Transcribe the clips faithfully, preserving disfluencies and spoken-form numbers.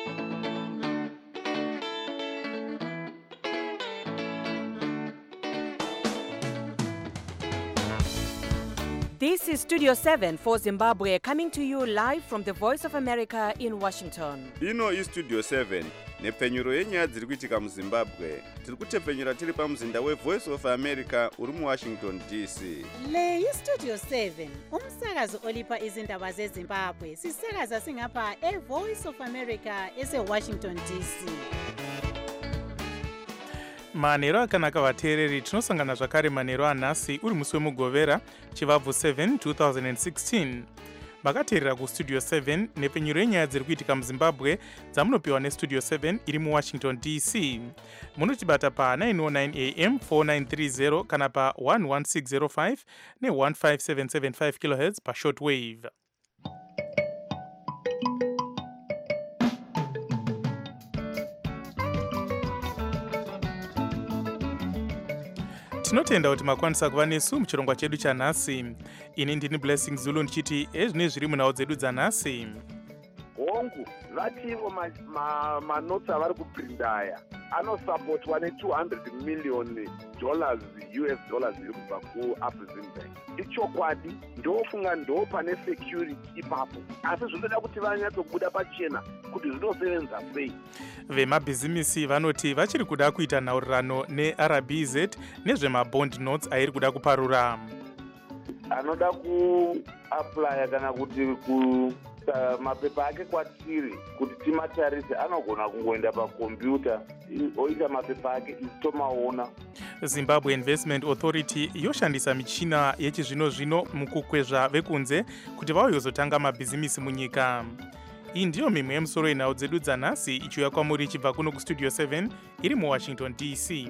This is Studio seven for Zimbabwe, coming to you live from the Voice of America in Washington. Ino is Studio seven, nepfenyuro yenyaya dziri kuitika muZimbabwe. Tiri kutepfenyura tiri pamuzinda weVoice of America uri muWashington D C. Le iStudio seven, umsakazo olipa izindaba zeZimbabwe. Sisakaza singapha eVoice of America eseWashington D C. manheru akanaka vateereri, tinosangana zvakare manheru anhasi uri musi wemugovera chivabvu seven two thousand sixteen. makateerera kustudio seven nepfenyuro yenyaya dziri kuitika muZimbabwe dzamunopiwa nestudio seven iri muWashington D C. munotibata pa nine oh nine A M four nine three zero kana pa one one six zero five ne one five seven seven five kilohertz pa shortwave. tinotenda kuti makwanisa kuva nesu muchirongwa chedu chanhasi. ini ndini Blessing Zulu ndichiti ezvine zviri munhau dzedu dzanhasi. hongu vativo manotsi avari kuprindaya anosapotwa ne-two hundred million dollars U S dollars iri kubva kuAfriximbank. ichokwadi ndofunga ndo pane security ipapo, asi zvinoda kuti vanyatsobuda pachena kuti zvinosevenza sei. vemabhizimisi vanoti vachiri kuda kuita nhaurirano neR B Z nezvemabond notes airi kuda kuparura. anoda kuaplya kana kuti ku uh, mapepa ake kwatiri kuti timatarise anogona kungoenda pakombiyuta oita mapepa ake isitomaona. Zimbabwe Investment Authority yoshandisa michina yechizvino zvino mukukwezva vekunze kuti vauyozotanga mabhizimisi munyika. iyi ndiyo mimwe yemusoro yenhau dzedu dzanhasi ichiuya kwamuri ichibva kuno kustudio seven iri muWashington D C.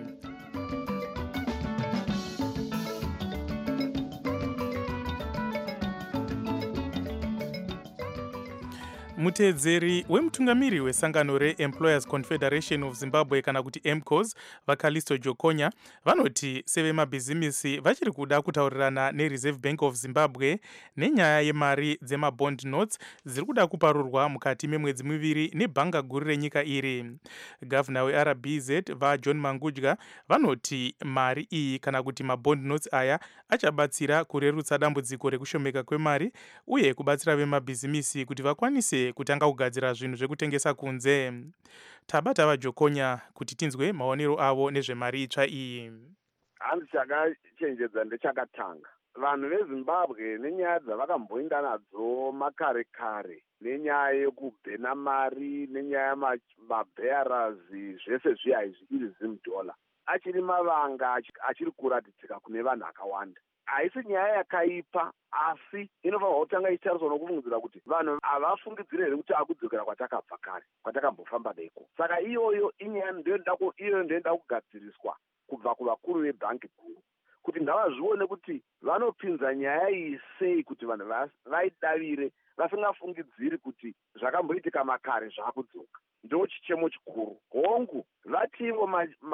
muteedzeri wemutungamiri wesangano reEmployers Confederation of Zimbabwe kana kuti E M C O S vaKalisto Jokonya vanoti sevemabhizimisi vachiri kuda kutaurirana neReserve Bank of Zimbabwe nenyaya yemari dzemabond notes dziri kuda kuparurwa mukati memwedzi miviri nebhanga guru renyika iri. Gavana weR B Z vaJohn Mangudya vanoti mari iyi kana kuti mabond notes aya achabatsira kurerutsa dambudziko rekushomeka kwemari uye kubatsira vemabhizimisi kuti vakwanise kutanga kugadzira zvinhu zvekutengesa kunze. tabata vaJokonya kuti tinzwe maonero avo nezvemari itsva iyi. handi chakachenjedza ndechakatanga vanhu veZimbabwe nenyaya dzavakamboinda nadzo makare kare nenyaya yekubhena mari nenyaya yemabearers zvese zviya izvi iri zimdola achiri mavanga achiri kuratidzika kune vanhu akawanda. haisi nyaya yakaipa, asi inofanirwa kutanga ichitariswa nokufungidzira kuti vanhu havafungidzire here kuti akudzokera kwatakabva kare kwatakambofamba deko. saka iyoyo inyaya iyoyo ndoenda kugadziriswa kubva kuvakuru vebhangi guru kuti ngavazvione kuti vanopinza nyaya iyi sei kuti vanhu vaidavire vasingafungidziri kuti zvakamboitika makare zvakudzoka. ndo chichemo chikuru. hongu vativo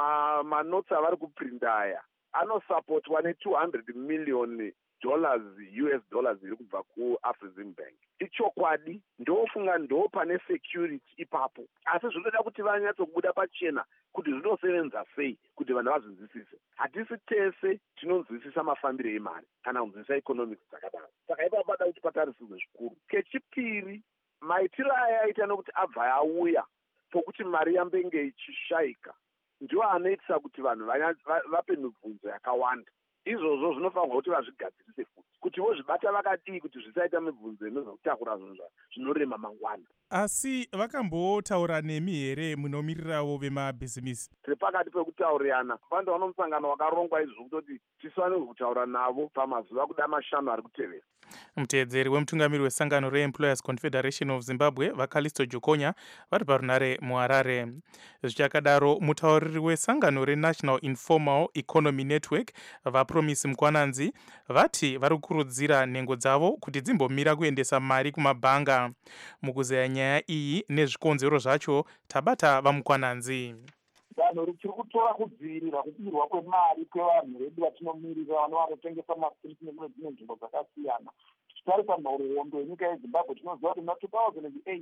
manotsi avari kuprindaya anosapotwa ne-two hundred million dollars U S dollars iri kubva kuAfriximbank. ichokwadi ndofunga ndo pane security ipapo, asi zvinoda kuti vanyatsobuda pachena kuti zvinosevenza sei kuti vanhu vazvinzwisise. hatisi tese tinonzwisisa mafambiro emari kana kunzwisisa economics dzakadaro, saka ipapo pada kuti patarisirwe zvikuru. kechipiri, maitiro aya aita nokuti abva auya pokuti mari yambenge ichishayika ndiwo anoitisa kuti vanhu vape mibvunzo yakawanda. izvozvo zvinofanirwa kuti vazvigadzirise futi kuti vozvibata vakadii kuti zvisaita mibvunzo inozokutakura zvinhu zvinorema mangwana. asi vakambotaura nemi here munomiriravo vemabhizimisi? tiri pakati pekutaurirana. panda vano musangano wakarongwa izvo kutoti tisanirwe kutaura navo pamazuva kuda mashanu ari kutevera. muteedzeri wemutungamiri wesangano reEmployers Confederation of Zimbabwe vaKalisto Jokonya vari parunare muHarare. zvichakadaro mutauriri wesangano reNational Informal Economy Network vaPromise Mukwananzi vati vari kukurudzira nhengo dzavo kuti dzimbomira kuendesa mari kumabhanga. mukuzeya nyaya iyi nezvikonzero zvacho tabata vaMukwananzi. danho richiri kutora kudzivirira kupirwa kwemari kwevanhu vedu vatinomirira vano vanotengesa mastriti nekune dzimwe nzvimbo dzakasiyana. tichitarisa nhoroondo yenyika yeZimbabwe tinoziva kuti muna two thousand eight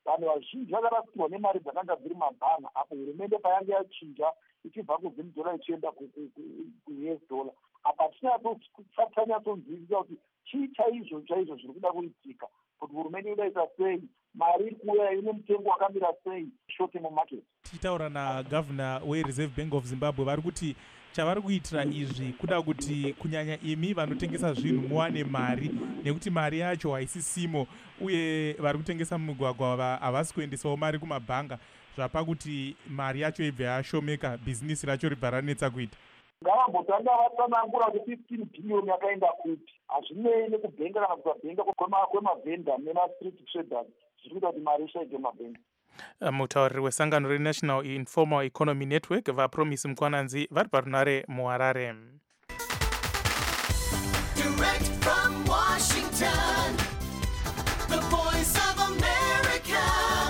vanhu vazhinji vakarasirwa nemari dzakanga dziri mabhanga, apo hurumende payanga yachinja ichibva kuzim dollar ichienda ku-U S dollar. Apa tisinyatsonzwisisa kuti chii chaizvo chaizvo zviri kuda kuitika, kuti hurumende inodaita sei, mari iri kuuya ine mutengo wakamira sei shote mumarket. Tichitaura nagavhuna weReserve Bank of Zimbabwe vari kuti chavari kuitira izvi kuda kuti kunyanya imi vanotengesa zvinhu muwane mari, nekuti mari yacho haisisimo, uye vari kutengesa mumigwagwa havasi kuendesawo mari kumabhanga, zvapa kuti mari yacho ibva yashomeka, bhizinisi racho ribva ranetsa kuita. Ngavambotanga vatsanangura kuti fifteen billion yakaenda kuti hazvinei nekubhenga kana kusabhenga kwemavhenda nemastreet traders zviri kuita kuti mari ishaike mabhenga. Mutauriri wesangano reNational Informal Economy Network vaPromise Mkwananzi vari parunare muHarare. Direct from Washington, the voice of America,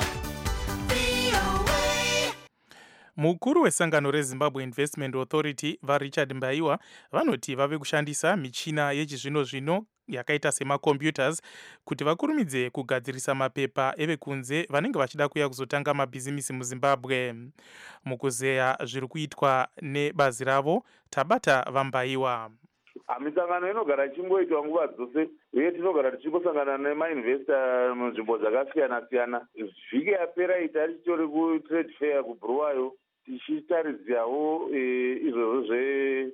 V O A. Mukuru wesangano reZimbabwe Investment Authority vaRichard Mbaiwa vanoti vave kushandisa michina yechizvino zvino yakaita semacomputers kuti vakurumidze kugadzirisa mapepa evekunze vanenge vachida kuya kuzotanga mabhizimisi muZimbabwe. Mukuzeya zviri kuitwa nebazi ravo, tabata vaMbaiwa. Misangano inogara ichingoitwa nguva dzose, uye tinogara tichingosangana nemainvesta munzvimbo dzakasiyana-siyana. Vhiki yapera ita tichitori kutrade fair kuBulawayo tichitaridzirawo izvozvo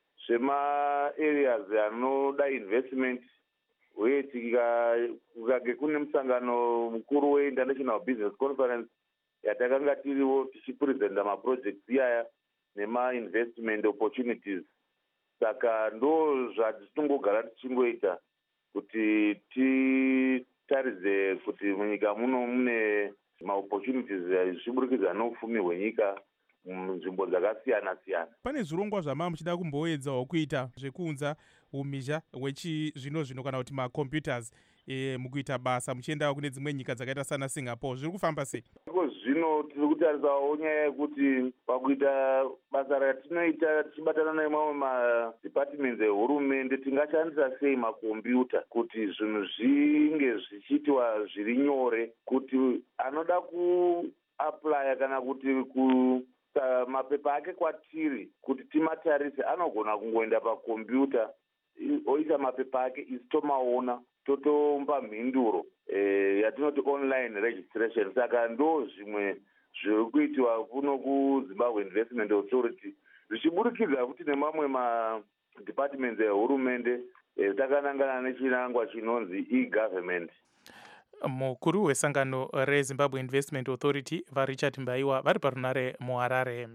zvema-areas anoda investment, uye tikage kune musangano mukuru weInternational Business Conference yatakanga tiriwo tichipresenta maprojects iyaya nema-investment opportunities. Saka ndo zvatichingogara tichingoita kuti titaridze kuti munyika muno mune maopportunities zvichiburikidza noupfumi hwenyika munzvimbo dzakasiyana-siyana. Pane zvirongwa zvama muchida kumboedzawo kuita zvekuunza umhizha hwechizvino zvino kana kuti macomputers e, mukuita basa muchienda kune dzimwe nyika dzakaita sana Singapore, zviri kufamba sei? Zvino tiri kutarisawo nyaya yekuti pakuita basa ratinoita tichibatana nemamwe madepartments ehurumende tingashandisa sei makombiyuta kuti zvinhu zvinge zvichiitwa zviri nyore, kuti anoda kuaplya kana kuti ku mapepa ake kwatiri kuti timatarise anogona kungoenda pakombiyuta oisa mapepa ake isi tomaona totomba mhinduro e, yatinoti online registration. Saka ndo zvimwe zviri kuitwa kuno kuZimbabwe Investment Authority zvichiburikidza kuti nemamwe madepartments ehurumende e, takanangana nechinangwa chinonzi e-government. Mukuru wesangano reZimbabwe Investment Authority vaRichard Mbaiwa vari parunare muHarare.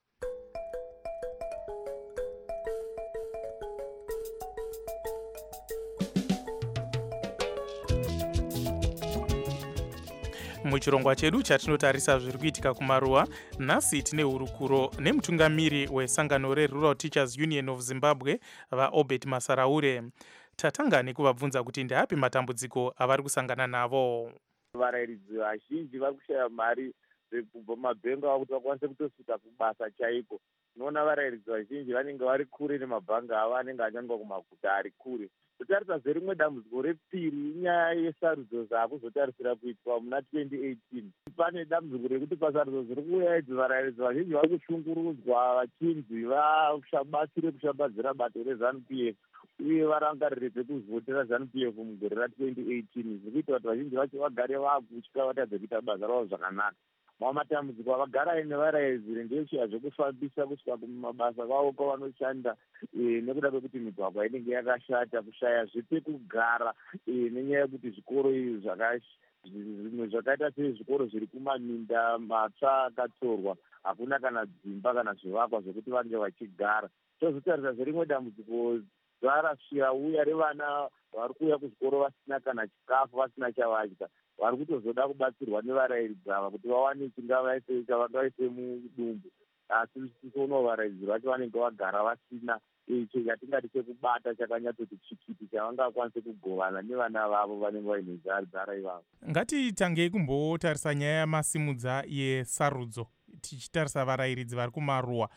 Muchirongwa chedu chatinotarisa zviri kuitika kumaruwa, nhasi tine hurukuro nemutungamiri wesangano reRural Teachers Union of Zimbabwe vaObert Masaraure. Tatanga nekuvabvunza kuti ndeapi matambudziko avari kusangana navo. Varairidzi vazhinji vari kushaya mari kubva mumabhengi avo kuti vakwanise kutosvika kubasa chaiko. Tinoona varairidzi vazhinji vanenge vari kure nemabhanga avo anenge achananga kumaguta ari kure. Totarisa zerimwe dambudziko repiri inyaya yesarudzo dzaakuzotarisira kuitwa muna twenty eighteen. Pane dambudziko rekuti pasarudzo dziri kuuya idzi varairidzi vazhinji vari kushungurudzwa vachinzi vabatsire kushambadzira bato reZANU P F uye varangarire pekuzivotera ZANU P F mugore ratwenty eighteen. Zviri kuita kuti vazhinji vacho vagare vaakutya vatadze kuita basa ravo zvakanaka. Mamwe matambudziko avagara aine varairidzi ndezviya zvekufambisa kusvika kumabasa kwavo kwavanoshanda nekuda kwekuti migwagwa inenge yakashata, kushaya zvepekugara nenyaya yekuti zvikoro zvimwe zvakaita sezvikoro zviri kumaminda matsva akatsorwa, hakuna kana dzimba kana zvivakwa zvekuti vange vachigara. Tozotarisa zverimwe dambudziko dzaarasvira uya revana vari kuuya kuzvikoro vasina kana chikafu, vasina chavadya, vari kutozoda kubatsirwa nevarairidzi ava kuti vawane chavangavaise mudumbu. Asi tisoonawo varairidzi vacho vanenge vagara vasina icho chatingati chekubata chakanyatsoti chikiti chavangakwanise kugovana nevana vavo vanenge vaine zara ivavo. Ngatitangei kumbotarisa nyaya yamasimudza yesarudzo tichitarisa varairidzi vari kumaruwa.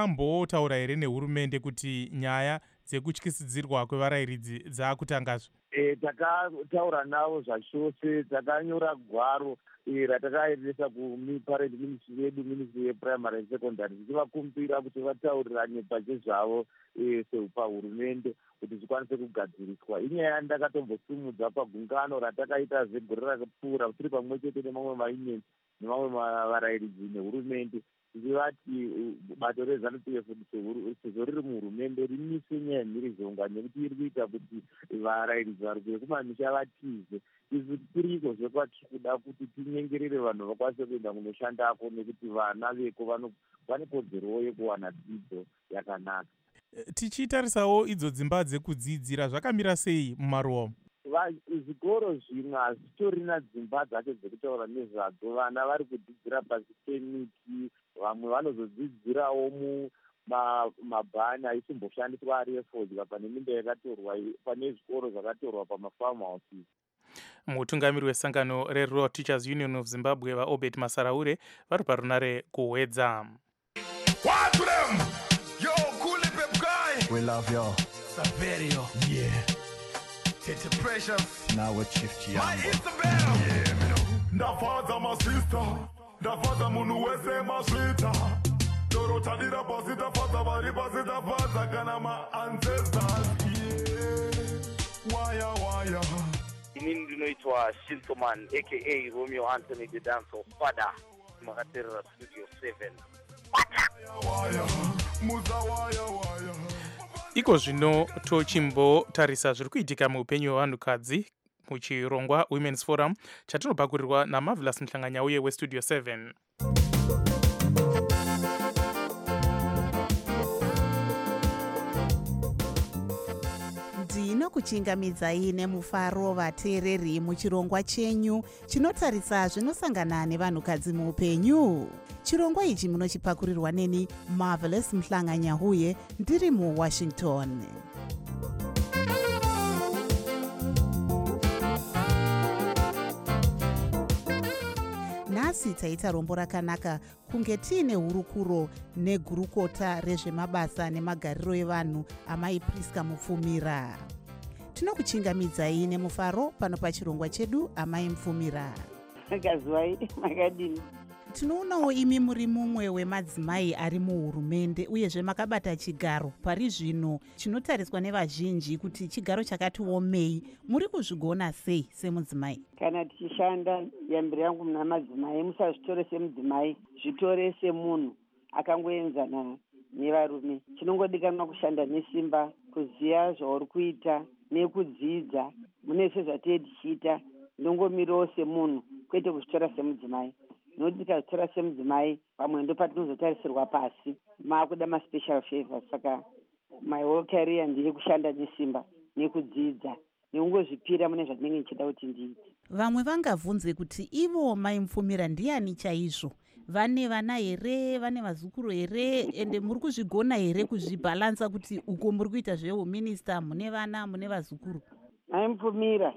Makambotaura here nehurumende kuti nyaya dzekutyisidzirwa kwevarairidzi dzaakutangazve? e, takataura navo zvachose, takanyora gwaro e, ratakaendesa kuparent ministry yedu, ministry yeprimary and secondary, tichivakumbira kuti vataurirane pachezvavo e, pahurumende kuti zvikwanise kugadziriswa. Inyaya yandakatombosimudza pagungano ratakaita zegore rakapfuura tiri pamwe chete nemamwe maunions nemamwe varairidzi nehurumende, tichivati bato reZANU-P F sezvo riri muhurumende rimise nyaya yemhirizhonga nekuti iri kuita kuti varairidzi vari kuye kumamisha vatize. Izvi kuriko zvekwatiri kuda kuti tinyengerere vanhu vakwanise kuenda kunoshandako, nekuti vana veko vane kodzerowo yekuwana dzidzo yakanaka. Tichitarisawo idzo dzimba dzekudzidzira zvakamira sei mumaruwa umu? Zvikoro zvimwe hazvitorina dzimba dzacho dzekutaura nezvadzo. Vana vari kudzidzira pasi pemiti, vamwe vanozodzidzirawo mumabhani aisimboshandiswa ari efodya pane minda yakatorwa, pane zvikoro zvakatorwa pamafarm houses. Mutungamiri wesangano reRural Teachers Union of Zimbabwe vaObert Masaraure vari parunare kuhwedza. We love y'all. Saverio. Yeah. Tete Precious. Now with Chief Chiambo. My Isabel. Yeah, me know. Ndafaza my sister. Ndafaza munu wese maswita. Dorota dira pasita faza bari pasita faza kana my ancestors. Yeah. Waya waya. Inini ndinoitwa Shintoman aka Romeo Anthony the Dancer Father. Makaterera Studio seven. Waya. Muza waya waya. Iko zvino tochimbotarisa zviri kuitika muupenyu hwevanhukadzi muchirongwa Women's Forum chatinopakurirwa naMarvelous Mhlanganyauye weStudio seven. ndinokuchingamidzai nemufaro vateereri muchirongwa chenyu chinotarisa zvinosangana nevanhukadzi muupenyu. Chirongwa ichi munochipakurirwa neni Marvelous Mhlanganyauye ndiri muWashington. Nhasi taita rombo rakanaka kunge tiine hurukuro negurukota rezvemabasa nemagariro evanhu amai Priska Mupfumira. Tinokuchingamidzai nemufaro pano pachirongwa chedu amai Mupfumira. Makazwai makadini? Tinoonawo imi muri mumwe wemadzimai ari muhurumende uyezve makabata chigaro pari zvino chinotariswa nevazhinji kuti chigaro chakati omei. Muri kuzvigona sei semudzimai? Kana tichishanda yambiro yangu muna madzimai, musazvitore semudzimai, zvitore semunhu akangoenzana nevarume. Chinongodikanwa kushanda nesimba, kuziva zvauri kuita nekudzidza. Mune sezvatei tichiita, ndongomirawo semunhu kwete kuzvitora semudzimai. Nokuti tikazvitora semudzimai pamwe ndo patinozotarisirwa pasi maakuda maspecial favors. Saka my whole career ndiri kushanda nesimba nekudzidza nekungozvipira mune zvandinenge ndichida kuti ndiite. Vamwe vangabvunze kuti ivo mai Mupfumira ndiani chaizvo? Vane vana here, vane vazukuru here, ende muri kuzvigona here kuzvibhalansa kuti uko muri kuita zvehuminista mune vana mune vazukuru? Mai Mupfumira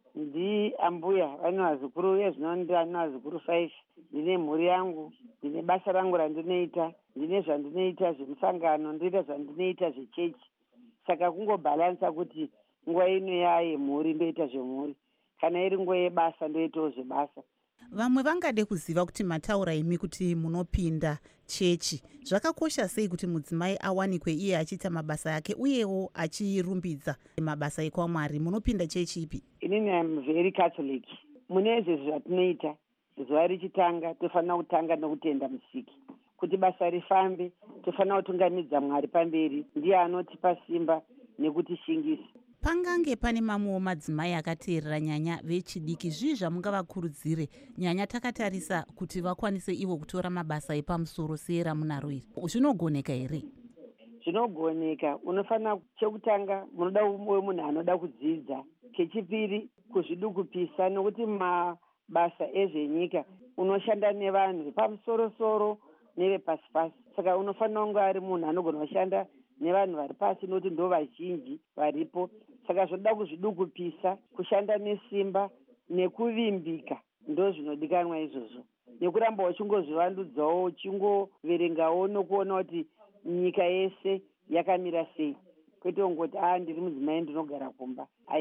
ndi ambuya vane vazukuru uye zvino ndine vazukuru five. Ndine mhuri yangu, ndine basa rangu randinoita, ndine zvandinoita zvemusangano, ndoita zvandinoita zvechechi. Saka kungobhalansa kuti nguva ino yaye mhuri ndoita zvemhuri, kana iri nguva yebasa ndoitawo zvebasa. Vamwe vangade kuziva kuti mataura imi kuti munopinda chechi. Zvakakosha sei kuti mudzimai awanikwe iye achiita mabasa yake uyewo achirumbidza mabasa ekwamwari? Munopinda chechi ipi? Inini am very Catholic. Mune zvese zvatinoita, zuva richitanga tofanira kutanga nokutenda Musiki. Kuti basa rifambe tofanira kutungamidza Mwari pamberi, ndiye anotipa simba nekutishingisa. Pangange pane mamwewo madzimai akateerera nyanya vechidiki, zvii zvamungavakurudzire nyanya takatarisa kuti vakwanise ivo kutora mabasa epamusoro seera munaro iri? Zvinogoneka here? Zvinogoneka. Unofanira chekutanga munoda wemunhu anoda kudzidza, kechipiri kuzvidukupisa, nokuti mabasa ezvenyika unoshanda nevanhu vepamusoro-soro nevepasi-pasi. Saka unofanira kunge ari munhu anogona kushanda nevanhu vari pasi nokuti ndo vazhinji varipo. Saka zvoda kuzvidukupisa, kushanda nesimba nekuvimbika, ndo zvinodikanwa izvozvo. Nekuramba uchingozvivandudzawo, uchingoverengawo nokuona kuti nyika yese yakamira sei. Kwete ungoti ah ndiri mudzimai ndinogara kumba. Aiwa.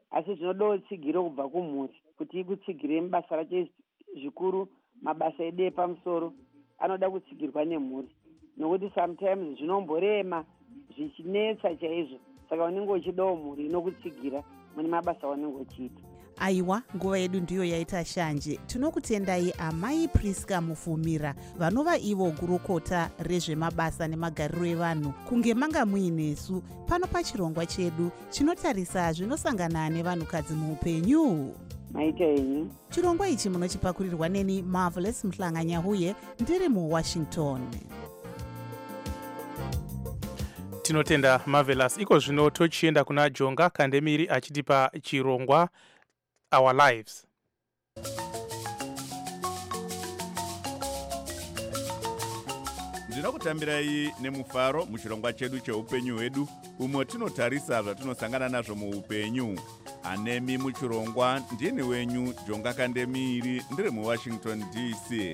asi zvinodawo tsigiro kubva kumhuri kuti ikutsigire mubasa racho zvikuru. Mabasa edu epamusoro anoda kutsigirwa nemhuri, nokuti sometimes zvinomborema zvichinetsa chaizvo, saka unenge uchidawo mhuri inokutsigira mune mabasa aunenge uchiita. Aiwa, nguva yedu ndiyo yaita shanje. Tinokutendai amai Priska Mufumira, vanova ivo gurukota rezvemabasa nemagariro evanhu, kunge manga muinesu pano pachirongwa chedu chinotarisa zvinosangana nevanhukadzi muupenyu. Maita henyu. Chirongwa ichi munochipakurirwa neni Marvelous Mhlanganyahuye, ndiri muWashington. Tinotenda Marvelous. Iko zvino tochienda kuna Jonga Kandemiri achitipa chirongwa Our Lives. Ndinokutambirai nemufaro muchirongwa chedu cheupenyu hwedu, umwe tinotarisa zvatinosangana nazvo muupenyu. Anemi muchirongwa ndini wenyu Jonga Kandemiri, ndiri muWashington D C.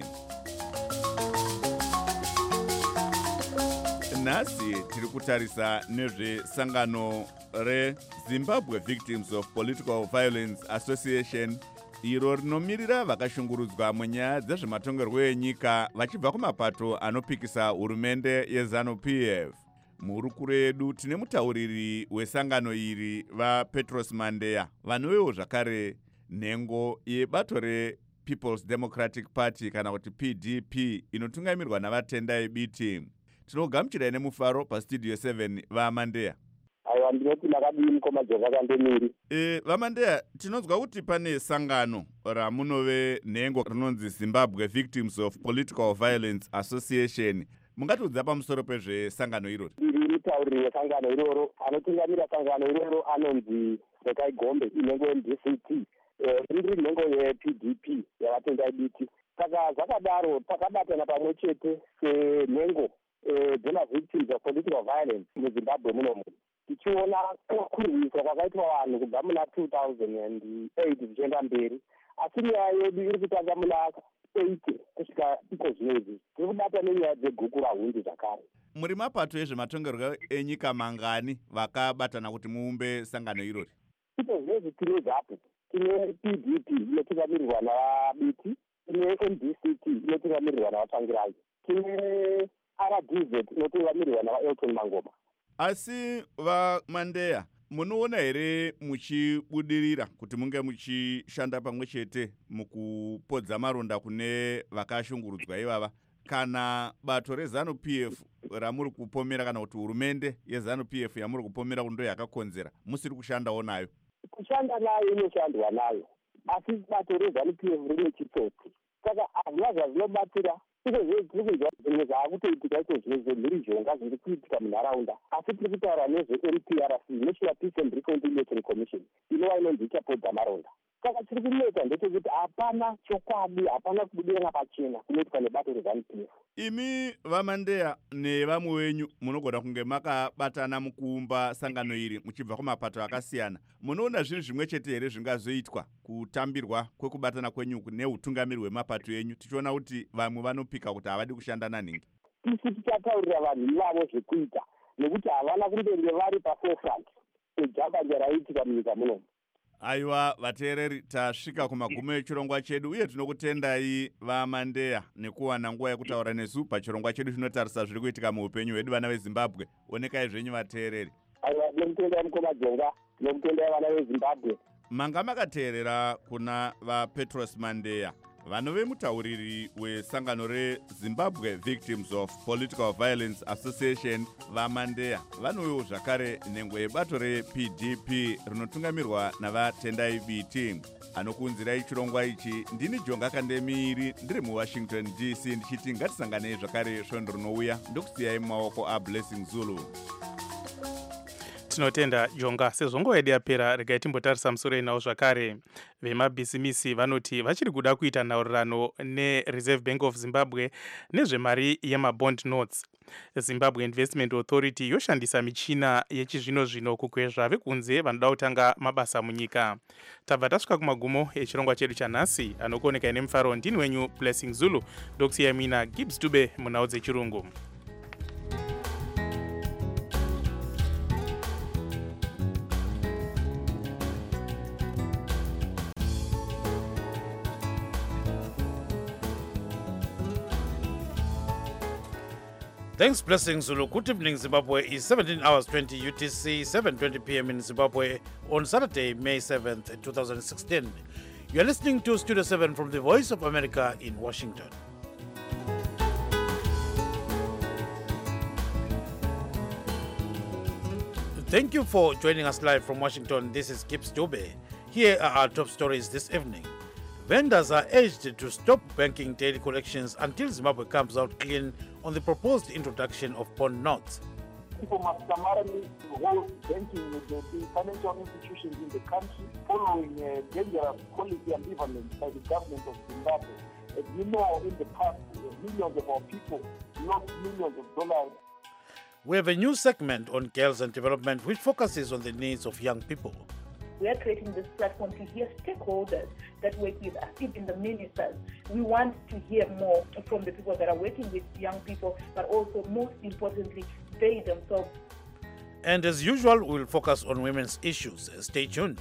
Nhasi tiri kutarisa nezvesangano reZimbabwe Victims of Political Violence Association, iro rinomirira vakashungurudzwa munyaya dzezvematongerwo enyika vachibva kumapato anopikisa hurumende yeZANU-P F. Murukuru yedu tine mutauriri wesangano iri vaPetros Mandeya, vanovewo zvakare nhengo yebato rePeople's Democratic Party kana kuti P D P inotungamirwa navatendai biti. Tinogamuchirai nemufaro pastudio seven vaMandeya. Aiwa, ndinoti makadini mukoma Jonga Kandemiri. E, vaMandeya, tinonzwa kuti pane sangano ramunove nhengo rinonzi Zimbabwe Victims of Political Violence Association. Mungatiudza pamusoro pezvesangano iroro? Ndiri mutauriri wesangano iroro. Anotungamira sangano iroro anonzi Rekai Gombe, inhengo ye-D C T. Ndiri nhengo ye-P D P yavatendai biti. Saka zvakadaro takabatana pamwe chete senhengo dzemavictims of political violence muZimbabwe munomu, tichiona kukurwiswa kwakaitwa vanhu kubva muna two thousand eight zvichienda mberi, asi nyaya yedu iri kutanga muna eighty kusvika iko zvinezvi tiri kubata nenyaya dzeguku rahundi zvakare. Muri mapato ezvematongerwo enyika mangani vakabatana kuti muumbe sangano irori? Iko zvinezvi tine zapo, tine P D P inotungamirirwa navabiti, tine M D C T inotungamirirwa navatsvangirai, tine R D Z inotungamirirwa navaElton Mangoma. Asi vaMandeya, munoona here muchibudirira kuti munge muchishanda pamwe chete mukupodza maronda kune vakashungurudzwa ivava, kana bato reZANU-P F ramuri kupomera kana kuti hurumende yeZANU-P F yamuri kupomera kundo yakakonzera musiri kushandawo nayo? Kushanda nayo inoshandwa nayo, asi bato reZANU-P F rine chitsotsi, saka hazvina zvazvinobatira. Iko zviri kunzwa zvimwe zvaakutoitika iko zvine mhirizhonga zviri kuitika munharaunda, asi tiri kutaura nezve-N P R C, National Peace and Reconciliation Commission, inova inonzi ichapodza maronda. Saka tiri kuneta ndechekuti hapana chokwadi, hapana kubudirana pachena kunoitwa nebato reZANU-P F. Imi vaMandeya nevamwe wenyu munogona kunge makabatana mukuumba sangano iri muchibva kumapato akasiyana. Munoona zviri zvimwe chete here zvingazoitwa kutambirwa kwekubatana kwenyu neutungamiri hwemapato enyu, tichiona kuti vamwe vanopika kuti havadi kushanda naningi? Tisi tichataurira vanhu ivavo zvekuita, nekuti havana kundenge vari paforefront ejambanja raiitika munyika munomu. Aiwa vateereri, tasvika kumagumo echirongwa chedu uye tinokutendai vaMandeya nekuwana nguva yekutaura nesu pachirongwa chedu chinotarisa zviri kuitika muupenyu hwedu vana veZimbabwe. Onekai zvenyu vateereri. Aiwa, ndinokutendai mukoma Jonga, ndinokutendai vana veZimbabwe. Manga makateerera kuna vaPetros Mandeya, vanove mutauriri wesangano reZimbabwe Victims of Political Violence Association. VaMandeya vanovewo zvakare nhengo yebato reP D P rinotungamirwa navatendai biti. Anokunzirai chirongwa ichi ndini Jonga Kandemiri, ndiri muWashington D C, ndichiti ngatisanganei zvakare svondo rinouya. Ndokusiyai mumaoko aBlessing Zulu. Tinotenda Jonga. Sezvo nguva yedu yapera, regai timbotarisa musoro inawo zvakare. Vemabhisimisi vanoti vachiri kuda kuita nhaurirano neReserve Bank of Zimbabwe nezvemari yemabond notes. Zimbabwe Investment Authority yoshandisa michina yechizvino zvino kukwezva vekunze vanoda kutanga mabasa munyika. Tabva tasvika kumagumo echirongwa chedu chanhasi. Anokuoneka ine mufaro ndini wenyu Blessing Zulu, ndokusiyai mina Gibbs Dube munhau dzechirungu. Thanks, Blessings Zulu. Good evening, Zimbabwe. It's seventeen hours twenty U T C, seven twenty p m in Zimbabwe on Saturday, May seventh, twenty sixteen. You're listening to Studio seven from the Voice of America in Washington. Thank you for joining us live from Washington. This is Gibbs Dube. Here are our top stories this evening. Vendors are urged to stop banking daily collections until Zimbabwe comes out clean on the proposed introduction of bond notes. People must summarily hold banking with the, the financial institutions in the country following uh, dangerous policy ambivalence by the government of Zimbabwe. As you know, in the past, uh, millions of our people lost millions of dollars. We have a new segment on girls and development which focuses on the needs of young people. We are creating this platform to hear stakeholders that work with us, even the ministers. We want to hear more from the people that are working with young people, but also, most importantly, they themselves. And as usual, we'll focus on women's issues. Stay tuned.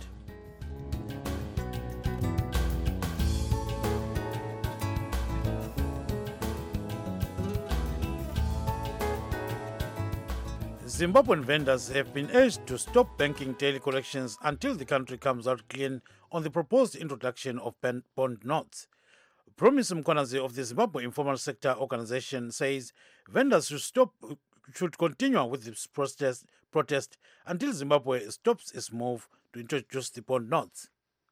Zimbabwean vendors have been urged to stop banking daily collections until the country comes out clean on the proposed introduction of bond notes. Promise Mkwanazi of the Zimbabwe Informal Sector Organization says vendors should stop, should continue with this protest, protest until Zimbabwe stops its move to introduce the bond notes.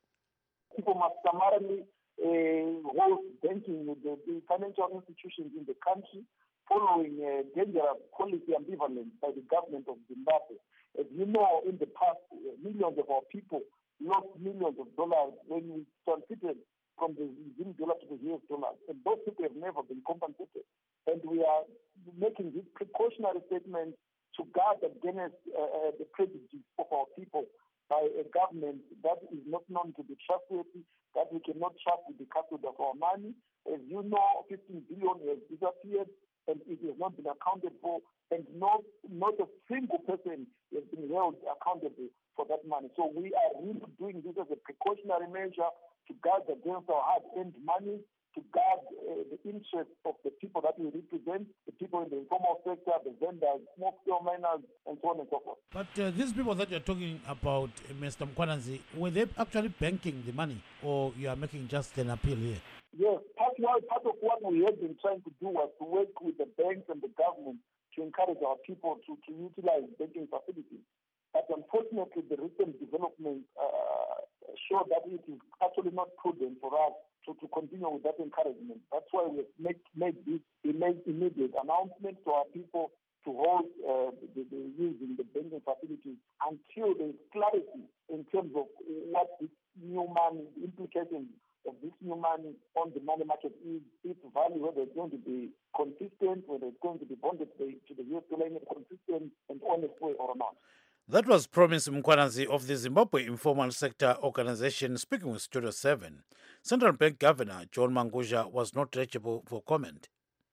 People must summarily uh, hold banking with the, the financial institutions in the country following uh, dangerous policy ambivalence by the government of Zimbabwe. As you know, in the past, uh, millions of our people lost millions of dollars when we transited from the Zim dollar to the U S dollar. And those people have never been compensated. And we are making this precautionary statement to guard against uh, the prejudice of our people by a government that is not known to be trustworthy, that we cannot trust with the custody of our money. As you know, fifteen billion has disappeared, and it has not been accounted for, and not, not a single person has been held accountable for that money. So we are really doing this as a precautionary measure to guard against our hard-earned money, to guard uh, the interests of the people that we represent, the people in the informal sector, the vendors, small-scale miners, and so on and so forth. But uh, these people that you're talking about, uh, Mister Mkwanazi, were they actually banking the money, or you are making just an appeal here? Yes, part, part of what we have been trying to do was to work with the banks and the government to encourage our people to, to utilize banking facilities. But unfortunately, the recent developments uh, show that it is actually not prudent for us to, to continue with that encouragement. That's why we have made, made this immediate announcement to our people to hold uh, the, the using the banking facilities until there is clarity in terms of what this new money implications of this new money on the money market is, its value, whether it's going to be consistent, whether it's going to be bonded to the, to the U S dollar in a consistent and honest way or not. That was Promise Mkwanazi of the Zimbabwe Informal Sector Organization speaking with Studio seven. Central Bank Governor John Mangusha was not reachable for comment.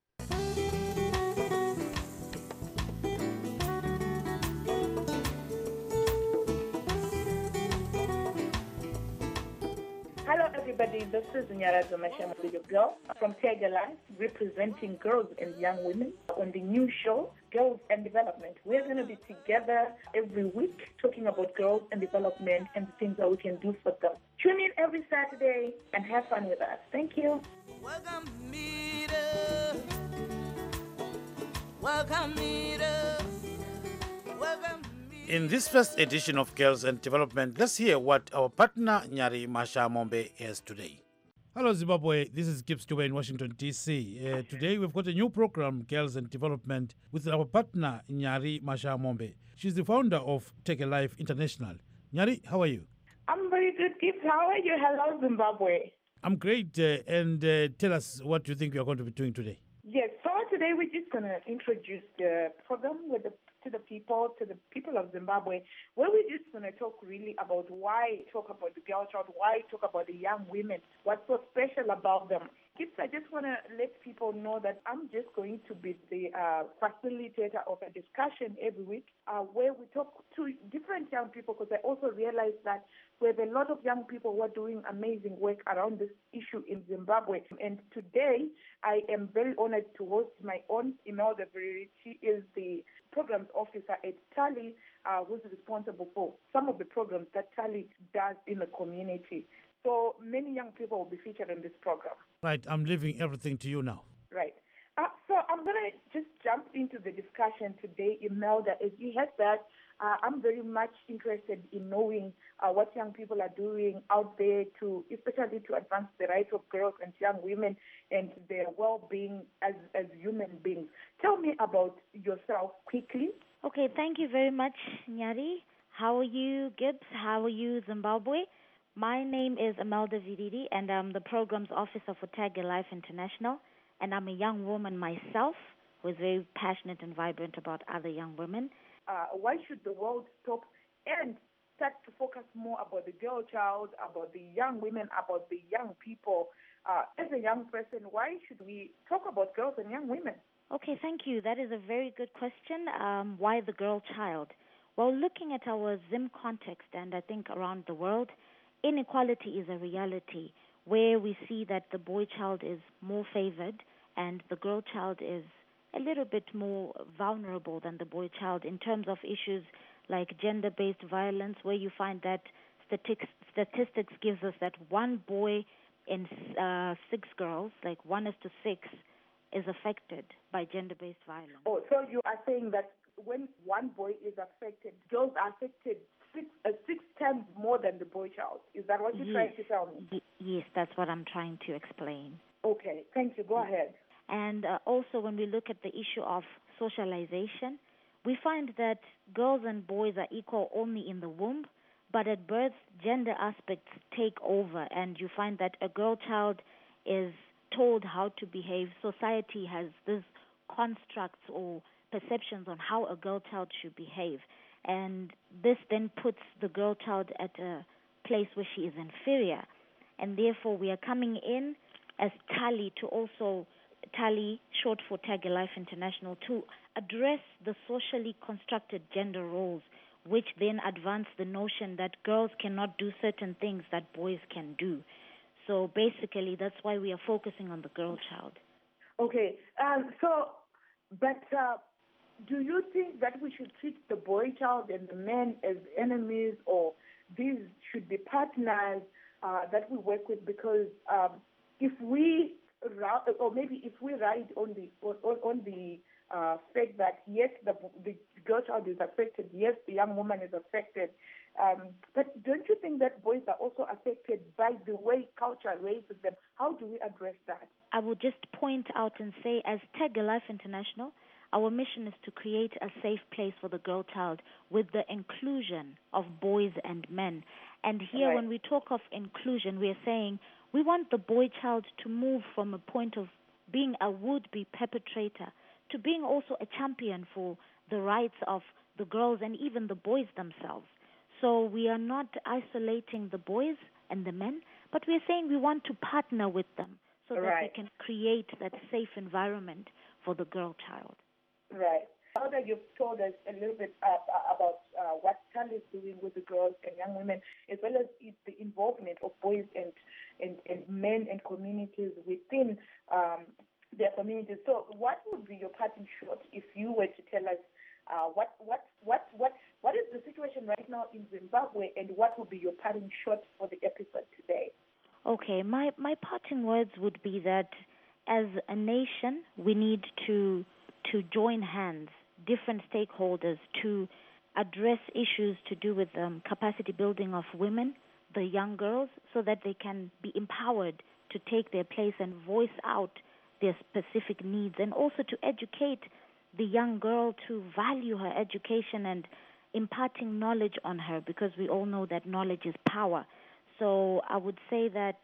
Hello, everybody. This is Nyarazo Mashamuli, your girl from Tiger Life, representing girls and young women on the new show, Girls and Development. We're going to be together every week talking about girls and development and the things that we can do for them. Tune in every Saturday and have fun with us. Thank you. Welcome, Mira. Welcome, Mira. Welcome. In this first edition of Girls and Development, let's hear what our partner Nyari Masha Mombe has today. Hello, Zimbabwe. This is Gibbs Dube in Washington, D C. Uh, today we've got a new program, Girls and Development, with our partner Nyari Masha Mombe. She's the founder of Take a Life International. Nyari, how are you? I'm very good, Gibbs. How are you? Hello, Zimbabwe. I'm great. Uh, and uh, tell us what you think we are going to be doing today. Yes, so today we're just going to introduce the program with the to the people, to the people of Zimbabwe, where we're just going to talk really about why talk about the girl child, why talk about the young women, what's so special about them. Kids, I just want to let people know that I'm just going to be the uh, facilitator of a discussion every week uh, where we talk to different young people, because I also realize that we have a lot of young people who are doing amazing work around this issue in Zimbabwe. And today, I am very honored to host my own Imelda Viriri. She is the programs officer at Tally, uh, who's responsible for some of the programs that Tally does in the community. So many young people will be featured in this program. Right, I'm leaving everything to you now. Right. Uh, so I'm going to just jump into the discussion today, Imelda. As you heard that, uh, I'm very much interested in knowing uh, what young people are doing out there to, especially to advance the rights of girls and young women and their well-being as, as human beings. Tell me about yourself quickly. Okay, thank you very much, Nyari. How are you, Gibbs? How are you, Zimbabwe? My name is Imelda Viriri, and I'm the Programs Officer for Tiger Life International, and I'm a young woman myself who is very passionate and vibrant about other young women. Uh, why should the world stop and start to focus more about the girl child, about the young women, about the young people? Uh, as a young person, why should we talk about girls and young women? Okay, thank you. That is a very good question. Um, why the girl child? Well, looking at our Zim context, and I think around the world, inequality is a reality where we see that the boy child is more favored and the girl child is a little bit more vulnerable than the boy child in terms of issues like gender-based violence, where you find that statistics, statistics gives us that one boy in uh, six girls, like one is to six, is affected by gender-based violence. Oh, so you are saying that when one boy is affected, girls are affected six, uh, six times more than the boy child. Is that what you're yes. trying to tell me? Y- yes, that's what I'm trying to explain. Okay, thank you. Go yes. ahead. And uh, also when we look at the issue of socialization, we find that girls and boys are equal only in the womb, but at birth, gender aspects take over, and you find that a girl child is told how to behave. Society has these constructs or perceptions on how a girl child should behave. And this then puts the girl child at a place where she is inferior. And therefore, we are coming in as Tally to also, Tally, short for Tiger Life International, to address the socially constructed gender roles, which then advance the notion that girls cannot do certain things that boys can do. So basically, that's why we are focusing on the girl child. Okay. Um, so, but... Uh, Do you think that we should treat the boy child and the men as enemies, or these should be partners uh, that we work with? Because um, if we, or maybe if we ride on the on, on the uh, fact that yes, the, the girl child is affected, yes, the young woman is affected, um, but don't you think that boys are also affected by the way culture raises them? How do we address that? I will just point out and say, as Tiger Life International, our mission is to create a safe place for the girl child with the inclusion of boys and men. And here, right. when we talk of inclusion, we are saying we want the boy child to move from a point of being a would-be perpetrator to being also a champion for the rights of the girls and even the boys themselves. So we are not isolating the boys and the men, but we are saying we want to partner with them so that right. we can create that safe environment for the girl child. Right. Now that you've told us a little bit uh, about uh, what Tally is doing with the girls and young women, as well as the involvement of boys and, and, and men and communities within um, their communities. So what would be your parting shot if you were to tell us uh, what, what, what, what, what is the situation right now in Zimbabwe, and what would be your parting shot for the episode today? Okay, my, my parting words would be that as a nation, we need to to join hands, different stakeholders, to address issues to do with um, capacity building of women, the young girls, so that they can be empowered to take their place and voice out their specific needs, and also to educate the young girl to value her education and imparting knowledge on her, because we all know that knowledge is power. So I would say that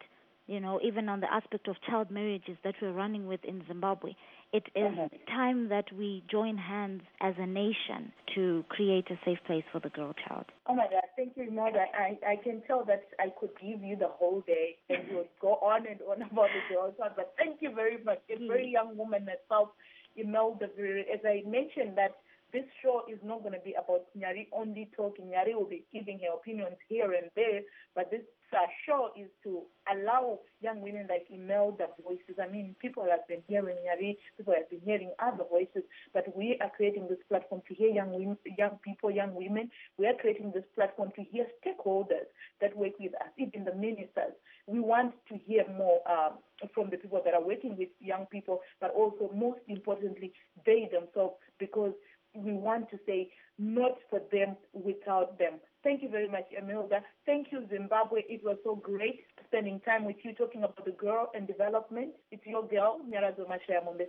you know, even on the aspect of child marriages that we're running with in Zimbabwe. It is time that we join hands as a nation to create a safe place for the girl child. Oh my God, thank you, Imelda. I, I can tell that I could give you the whole day and you would go on and on about the girl child, but thank you very much. A very young woman herself, Imelda, as I mentioned that this show is not going to be about Nyari only talking. Nyari will be giving her opinions here and there, but this uh, show is to allow young women like Imelda voices. I mean, people have been hearing Nyari, people have been hearing other voices, but we are creating this platform to hear young women, young people, young women. We are creating this platform to hear stakeholders that work with us, even the ministers. We want to hear more um, from the people that are working with young people, but also, most importantly, they themselves, because we want to say not for them, without them. Thank you very much, Imelda. Thank you, Zimbabwe. It was so great spending time with you talking about the girl and development. It's your girl, Nyarazo Mashayamombe.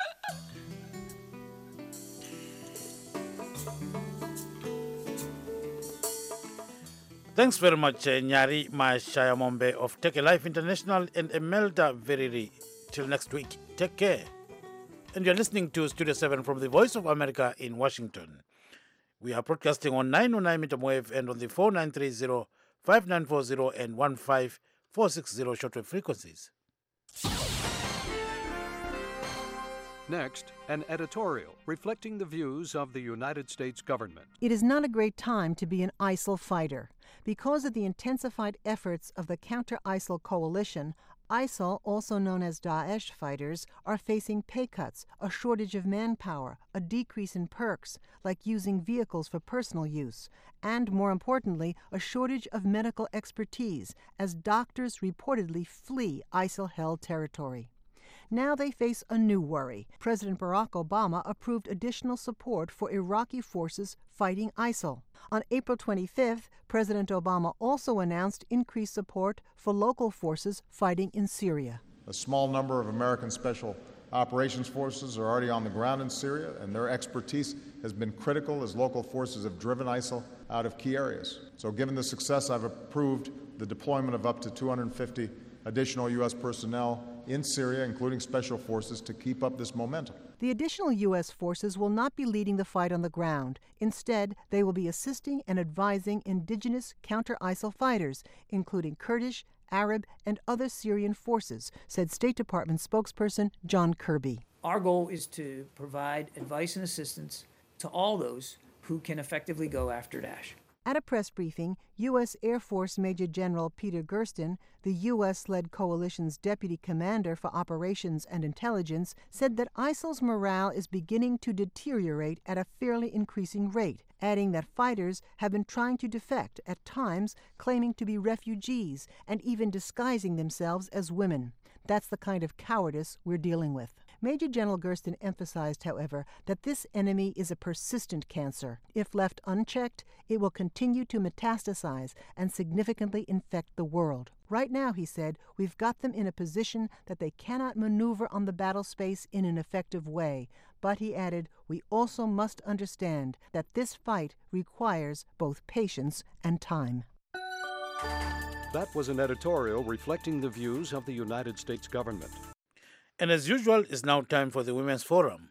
Thanks very much, uh, Nyari Mashayamombe of Take a Life International and Imelda Veriri. Till next week, take care. And you're listening to Studio seven from the Voice of America in Washington. We are broadcasting on nine oh nine meter wave and on the four nine three zero, five nine four zero and one five four six zero shortwave frequencies. Next, an editorial reflecting the views of the United States government. It is not a great time to be an ISIL fighter. Because of the intensified efforts of the counter-ISIL coalition, ISIL, also known as Daesh fighters, are facing pay cuts, a shortage of manpower, a decrease in perks, like using vehicles for personal use, and, more importantly, a shortage of medical expertise, as doctors reportedly flee ISIL-held territory. Now they face a new worry. President Barack Obama approved additional support for Iraqi forces fighting ISIL. On April twenty-fifth, President Obama also announced increased support for local forces fighting in Syria. A small number of American Special Operations Forces are already on the ground in Syria, and their expertise has been critical as local forces have driven ISIL out of key areas. So given the success, I've approved the deployment of up to two hundred fifty additional U S personnel in Syria, including special forces, to keep up this momentum. The additional U S forces will not be leading the fight on the ground. Instead, they will be assisting and advising indigenous counter-ISIL fighters, including Kurdish, Arab, and other Syrian forces, said State Department spokesperson John Kirby. Our goal is to provide advice and assistance to all those who can effectively go after Daesh. At a press briefing, U S Air Force Major General Peter Gersten, the U S-led coalition's deputy commander for operations and intelligence, said that ISIL's morale is beginning to deteriorate at a fairly increasing rate, adding that fighters have been trying to defect, at times claiming to be refugees and even disguising themselves as women. That's the kind of cowardice we're dealing with. Major General Gersten emphasized, however, that this enemy is a persistent cancer. If left unchecked, it will continue to metastasize and significantly infect the world. Right now, he said, we've got them in a position that they cannot maneuver on the battle space in an effective way. But, he added, we also must understand that this fight requires both patience and time. That was an editorial reflecting the views of the United States government. And as usual, it's now time for the Women's Forum.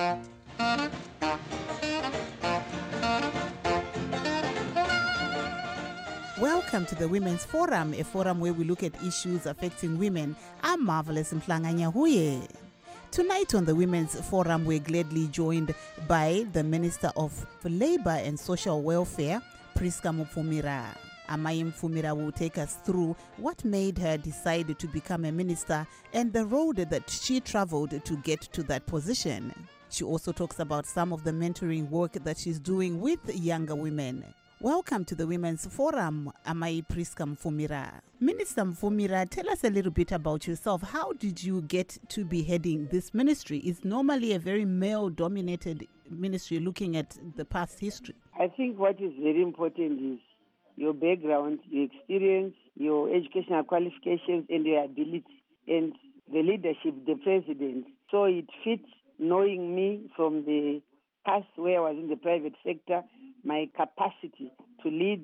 Welcome to the Women's Forum, a forum where we look at issues affecting women. I'm Marvelous Mhlanga Nyahuye. Tonight on the Women's Forum, we're gladly joined by the Minister of Labour and Social Welfare, Priska Mupfumira. Amai Mfumira will take us through what made her decide to become a minister and the road that she traveled to get to that position. She also talks about some of the mentoring work that she's doing with younger women. Welcome to the Women's Forum, Amai Priska Mfumira. Minister Mfumira, tell us a little bit about yourself. How did you get to be heading this ministry? It's normally a very male-dominated ministry looking at the past history. I think what is very important is your background, your experience, your educational qualifications, and your ability, and the leadership, the president. So it fits knowing me from the past where I was in the private sector, my capacity to lead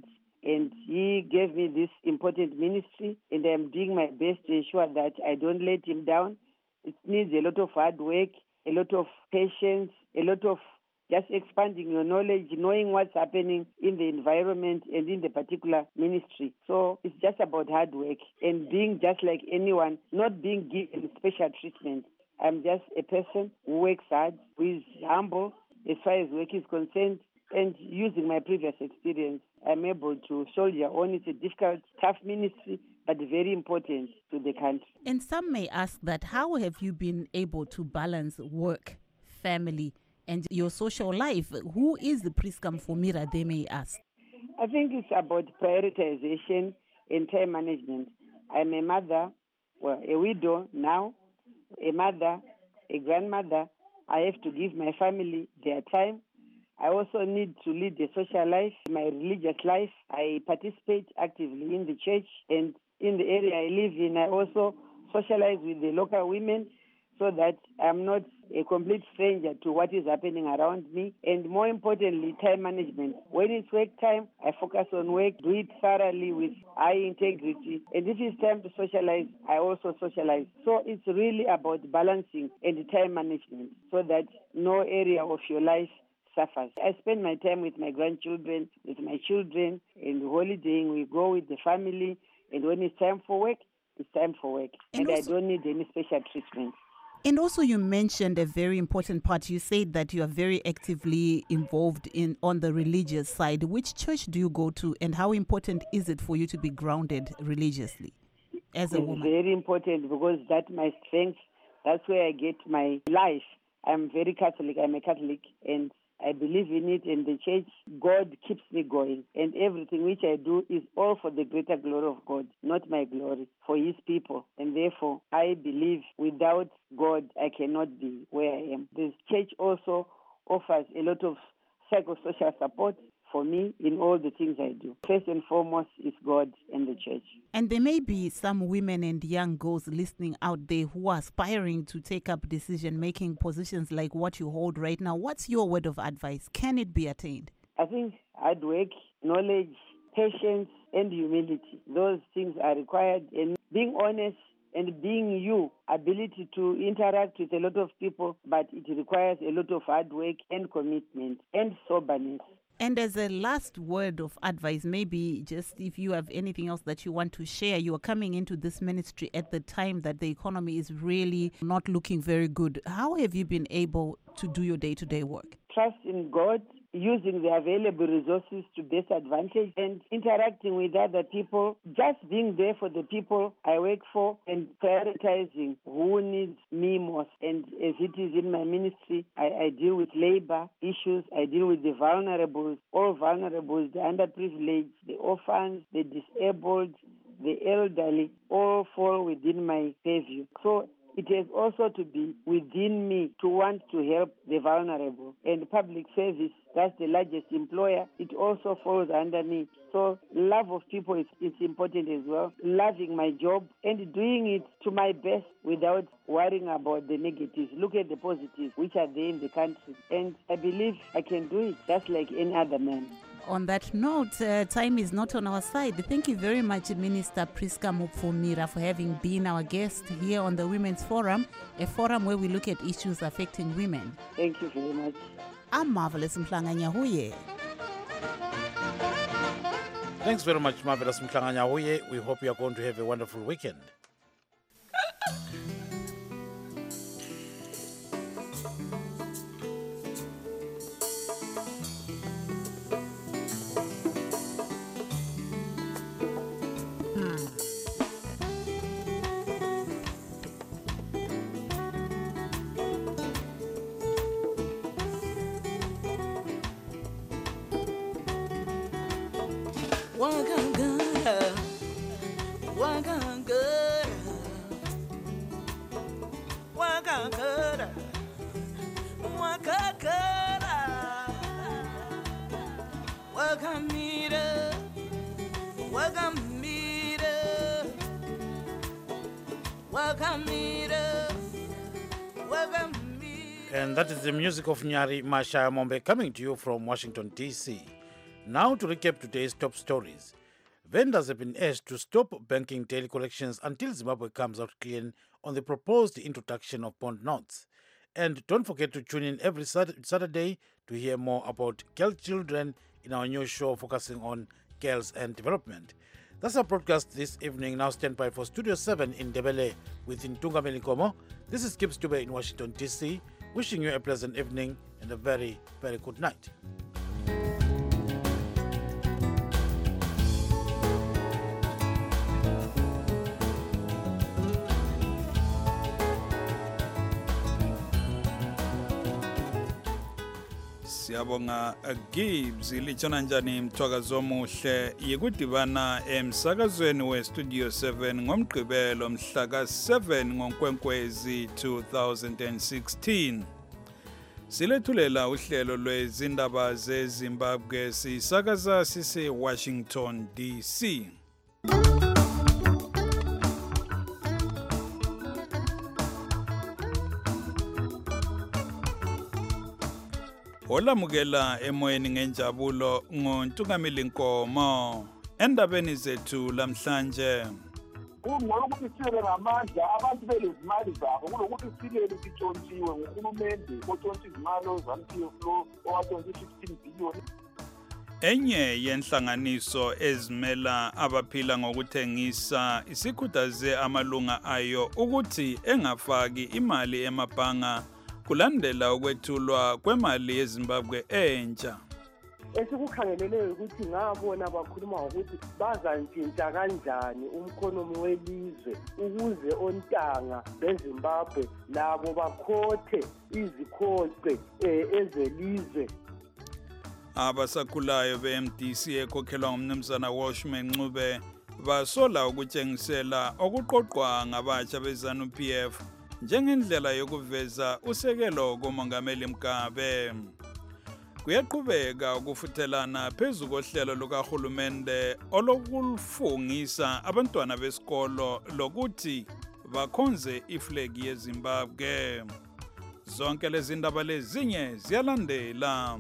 and he gave me this important ministry, and I'm doing my best to ensure that I don't let him down. It needs a lot of hard work, a lot of patience, a lot of just expanding your knowledge, knowing what's happening in the environment and in the particular ministry. So it's just about hard work and being just like anyone, not being given special treatment. I'm just a person who works hard, who is humble as far as work is concerned, and using my previous experience, I'm able to soldier on. It's a difficult, tough ministry, but very important to the country. And some may ask that, how have you been able to balance work, family, and your social life? Who is the Priska Mufumira, they may ask? I think it's about prioritization and time management. I'm a mother, well, a widow now, a mother, a grandmother. I have to give my family their time. I also need to lead a social life, my religious life. I participate actively in the church, and in the area I live in, I also socialize with the local women so that I'm not a complete stranger to what is happening around me. And more importantly, time management. When it's work time, I focus on work, do it thoroughly with high integrity. And if it's time to socialize, I also socialize. So it's really about balancing and time management so that no area of your life suffers. I spend my time with my grandchildren, with my children, and holidaying. We go with the family, and when it's time for work, it's time for work. And, and also, I don't need any special treatment. And also you mentioned a very important part. You said that you are very actively involved in on the religious side. Which church do you go to, and how important is it for you to be grounded religiously as a it's woman? It's very important because that's my strength. That's where I get my life. I'm very Catholic. I'm a Catholic, and I believe in it, and the church, God keeps me going. And everything which I do is all for the greater glory of God, not my glory, for his people. And therefore, I believe without God, I cannot be where I am. The church also offers a lot of psychosocial support for me in all the things I do. First and foremost is God and the church. And there may be some women and young girls listening out there who are aspiring to take up decision-making positions like what you hold right now. What's your word of advice? Can it be attained? I think hard work, knowledge, patience, and humility. Those things are required. And being honest and being you, ability to interact with a lot of people, but it requires a lot of hard work and commitment and soberness. And as a last word of advice, maybe just if you have anything else that you want to share, you are coming into this ministry at the time that the economy is really not looking very good. How have you been able to do your day-to-day work? Trust in God, using the available resources to best advantage, and interacting with other people, just being there for the people I work for, and prioritizing who needs me most. And as it is in my ministry, I, I deal with labor issues, I deal with the vulnerables, all vulnerables, the underprivileged, the orphans, the disabled, the elderly, all fall within my purview. So it has also to be within me to want to help the vulnerable. And public service, that's the largest employer, it also falls under me. So love of people is, is important as well. Loving my job and doing it to my best without worrying about the negatives. Look at the positives, which are there in the country. And I believe I can do it just like any other man. On that note, uh, time is not on our side. Thank you very much, Minister Priska Mufumira, for having been our guest here on the Women's Forum, a forum where we look at issues affecting women. Thank you very much. I'm Marvelous Mhlanganyahuye. Thanks very much, Marvelous Mhlanganyahuye. We hope you are going to have a wonderful weekend. Wakangara, wakangara, wakangara, wakangara, wakamira, wakamira, wakamira, wakamira. And that is the music of Nyari Masha Mombe coming to you from Washington, D C Now to recap today's top stories. Vendors have been urged to stop banking daily collections until Zimbabwe comes out clean on the proposed introduction of bond notes. And don't forget to tune in every Saturday to hear more about girl children in our new show focusing on girls and development. That's our broadcast this evening. Now stand by for Studio seven in Ndebele with Ntunga Melikomo. This is Kip Stube in Washington, D C, wishing you a pleasant evening and a very, very good night. Siyabonga Gibbs litshona njani mthwakazo omuhle yikudibana emsakazweni we Studio seven ngomgqibelo mhla ka seven ngoNkwenkwezi two thousand sixteen. Silethulela uhlelo lwezindaba zeZimbabwe sisakaza sise Washington D C. Olamukela emoyeni ngenjabulo ngoNtungamili Nkomo endabeni zethu lamhlanje. Kungcono ukuthi sibe ngamandla abantu belezimali zabo kunokuthi silele sitshontshiwe nguhulumende otshontsha izimali ozantiyo flow owatshontsha fifteen billion. Enye yenhlanganiso ezimela abaphila ngokuthengisa isikhuthaze amalunga ayo ukuthi engafaki imali emabhanga kulandela ukwethulwa kwemali yeZimbabwe entsha. Esikukhangeleleyo ukuthi ngabona bakhuluma ukuthi bazantshintsha kanjani umkhonomi welizwe ukuze ontanga beZimbabwe labo bakhothe izikhoce ezelizwe. Abasakhulayo be-M D C ekhokhelwa ngumnumzana Washman Ncube basola ukutshengisela okuqoqwa ngabatsha beZanu P F njengendlela yokuveza usekelo komongameli Mugabe. Kuyaqhubeka ukufuthelana phezu kohlelo lukahulumende olokulufungisa abantwana besikolo lokuthi bakhonze iflegi yeZimbabwe. Zonke lezi ndaba lezinye ziyalandela.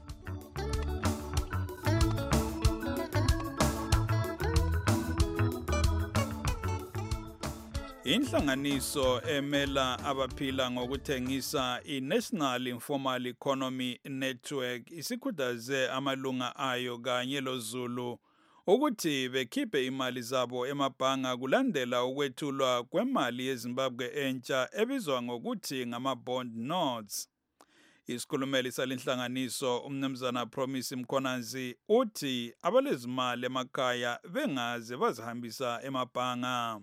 Inhlanganiso emela abaphila ngokuthengisa i-National Informal Economy Network isikhuthaze amalunga ayo kanye loZulu ukuthi bekhiphe imali zabo emabhanga kulandela ukwethulwa kwemali yeZimbabwe entsha ebizwa ngokuthi ngama-bond notes. Isikhulumeli salenhlanganiso umnumzana Promise Mkhonanzi uthi abalezimali emakhaya bengaze bazihambisa emabhanga.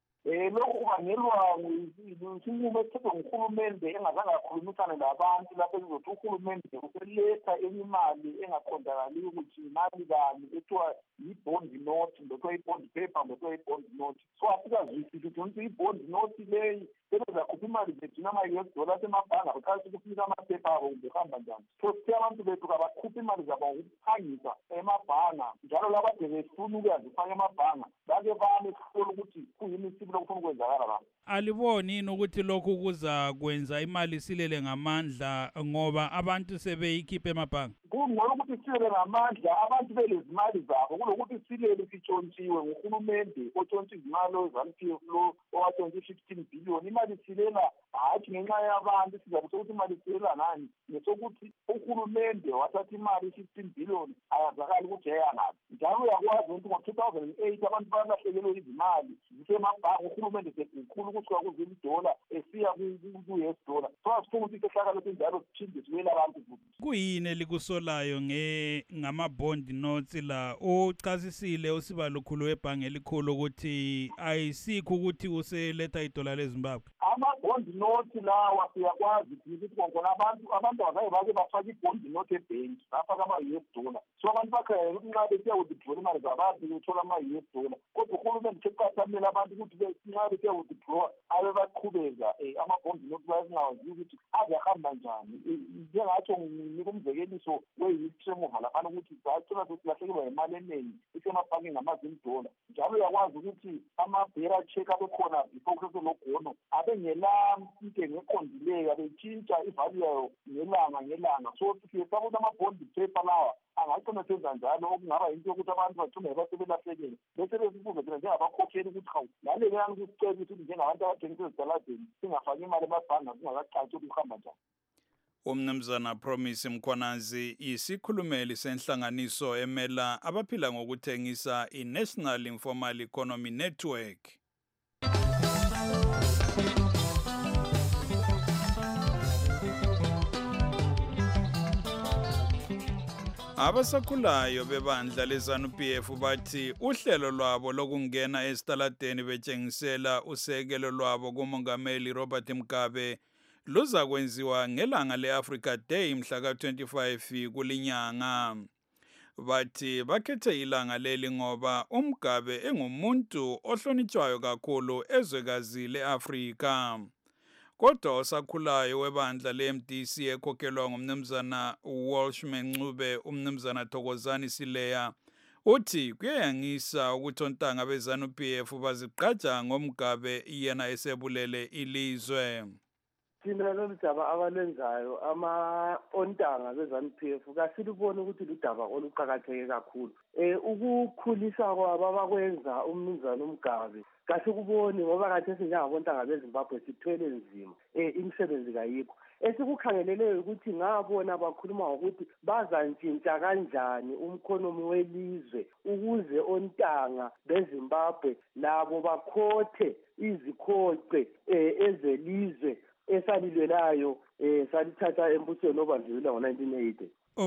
Eh lokho kubangelwa isinqumo esithethwe nguhulumende engazange akhulumisane labantu lapho ezothi uhulumende useletha imali engaqondakali ukuthi imali bani ethiwa yi-bond note ngokwe bond paper ngokwe bond note. So asikazwisisi ukuthi i-bond note leyi sebezakhupha imali zethu nama-U S dollars emabhanga bekhathi ukufika amaphepha abo kumbe hamba njani. So sithe abantu bethu kabakhuphe imali zabo ngokuphangisa emabhanga njalo labade befuna ukuyazifaka emabhanga bake bame sihlola ukuthi kuyini lokufuna ukwenzakala la. Aliboni yini ukuthi lokhu kuza kwenza imali silele ngamandla ngoba abantu sebeyikhipha emabhanga? Kungcono ukuthi silele ngamandla abantu belezimali zabo kunokuthi silele sitshontshiwe nguhulumende otshontsha izimali ozantiyo flow owatshontsha fifteen billion. Imali silela hathi ngenxa yabantu sizabe sokuthi imali silela nani nesokuthi uhulumende wathatha imali fifteen billion ayazakala ukuthi yayangaphi. Njalo uyakwazi ukuthi ngo two thousand eight abantu balahlekelwe izimali zisemabhanga uhulumende sekukhulu ukuthi kwakuze idola esiya ku-U S dollar. So asifuna ukuthi isehlakalo sinjalo siphinde sibuyele abantu futhi. Kuyini elikusolayo nge ngama-bond notes la uchasisile usiba lukhulu webhange elikhulu ukuthi ayisikho ukuthi useletha idola leZimbabwe? Ama-bond note lawa siyakwazi ukuthi kona abantu abantu abaye bake bafaka i-bond note ebhenki bafaka ama-U S dollar. So abantu bakhayela ukuthi nxa besiya withdraw imali zabantu bethola ama-U S dollar. Kodwa uhulumende seqathamela abantu ukuthi nxa besiya withdraw abe baqhubeka ama-bond note bayasingawazi ukuthi aze ahamba njani. Njengatsho nginika umzekeliso we-history emuva laphana ukuthi sathola sesilahlekelwa yimali eningi isemabhange ngamazindola njalo njalo uyakwazi ukuthi ama-bera check abekhona before kuseselogono abengela intengo eqondileyo abetshintsha ivalue yayo ngelanga ngelanga. So siye sabona ama-bond paper lawa angagcina senza njalo okungaba yinto yokuthi abantu bagcine basebelahlekele bese besibuze thina njengabakhokheli ukuthi hawu lale ngeyani kusicela ukuthi njengabantu abathengisa ezitaladeni singafaki imali emabhange singakacaci ukuthi kuhamba njani. Umnumzana Promise Mkhwanazi isikhulumeli senhlanganiso emela abaphila ngokuthengisa i-National Informal Economy Network. Abasakhulayo bebandla leZanu-P F bathi uhlelo lwabo lokungena esitaladeni betshengisela usekelo lwabo kumongameli Robert Mugabe luza kwenziwa ngelanga le-Africa Day mhla ka twenty-five kulinyanga. Bathi bakhethe ilanga leli ngoba uMugabe engumuntu ohlonitshwayo kakhulu ezwekazi le-Afrika. Kodwa osakhulayo webandla le-M D C ekhokhelwa ngumnumzana Walshman Ncube umnumzana Thokozani Sileya uthi kuyayangisa ukuthi ontanga beZanu-P F bazigqaja ngoMugabe yena esebulele ilizwe. Thina lolu daba abalenzayo ama-ontanga beZanu-P F kasiluboni ukuthi ludaba oluqakatheke kakhulu. Eh ukukhulisa kwabo abakwenza umnumzana uMugabe kasikuboni ngoba khathesi njengabontanga beZimbabwe sithwele nzima eh imisebenzi kayikho. Esikukhangeleleyo ukuthi ngabona bakhuluma ngokuthi bazantshintsha kanjani umkhonomi welizwe ukuze ontanga beZimbabwe labo bakhothe izikhoce ezelizwe esalilwelayo eh salithatha embusweni obandlulula ngo nineteen eighty.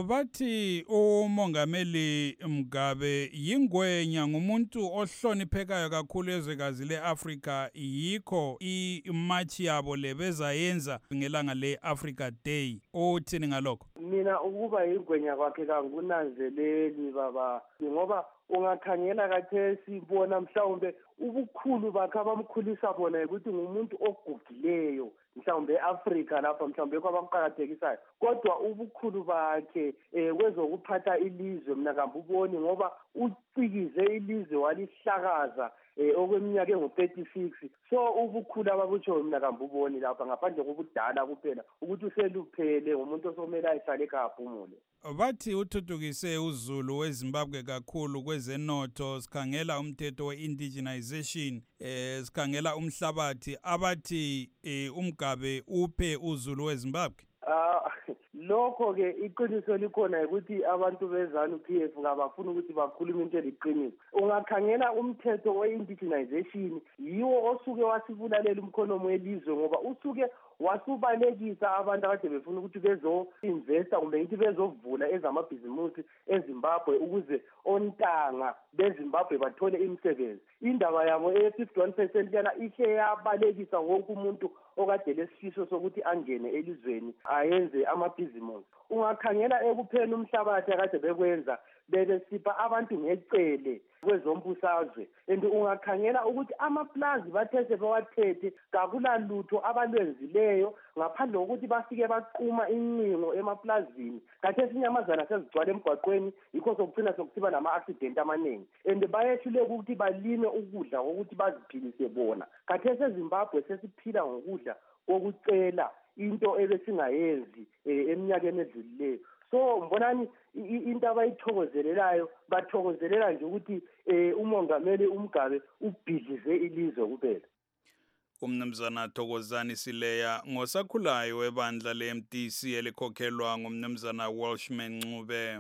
Bathi umongameli Mugabe yingwenya ngumuntu ohloniphekayo kakhulu ezwekazi le-Afrika yikho imatch yabo lebezayenza ngelanga le-Africa Day. Uthini ngalokho? Mina ukuba yingwenya kwakhe kangunanzeleli baba ngoba ungakhangela kathesi bona mhlawumbe ubukhulu bakhe abamkhulisa bona ukuthi ngumuntu ogugileyo mhlawumbe e-Afrika lapha mhlawumbe kwabamqakathekisayo kodwa ubukhulu bakhe eh kwezokuphatha ilizwe mina kambuboni ngoba ucikize ilizwe walihlakaza eh okweminyaka engu thirty-six. So ubukhulu ababutsho mina kambuboni lapha ngaphandle kobudala kuphela ukuthi useluphele umuntu osomela ayihlale ekhaya aphumule. Bathi uthuthukise uZulu weZimbabwe kakhulu kwezenotho sikhangela umthetho we-indigenization eh sikhangela umhlabathi abathi eh, uMugabe uphe uZulu weZimbabwe. Ah lokho ke iqiniso likhona ukuthi abantu beZanu-P F ngabafuna ukuthi bakhulume into eliqiniso. Ungakhangela umthetho we-indigenization yiwo osuke wasibulalela umkhonomi welizwe ngoba usuke wasubalekisa abantu akade befuna ukuthi bezo-investa kumbe ngithi bezovula ezamabhizimusi eZimbabwe ukuze ontanga beZimbabwe bathole imisebenzi. Indaba yabo e-fifty-one percent yana ihle yabalekisa wonke umuntu okade lesifiso sokuthi angene elizweni ayenze amabhizimusi. Ungakhangela ekupheni umhlabathi akade bekwenza bebesipha abantu ngecele kwezombusazwe and ungakhangela ukuthi amaplazi bathethe bewathethe kakulalutho abalwenzileyo ngaphandle kokuthi bafike baquma incingo emaplazini. Khathesi inyamazana sezigcwala emgwaqweni yikho sokugcina sokusiba nama-accident amaningi and bayehluleka ukuthi balime ukudla kokuthi baziphilise bona. Khathesi eZimbabwe sesiphila ngokudla kokucela into ebesingayenzi eminyakeni edlulileyo. So mbonani into abayithokozelelayo bathokozelela nje ukuthi umongameli uMugabe ubhidlize ilizwe kuphela. Umnumzana Thokozani Sileya ngosakhulayo webandla le-M D C elikhokhelwa ngumnumzana Walshman Ncube.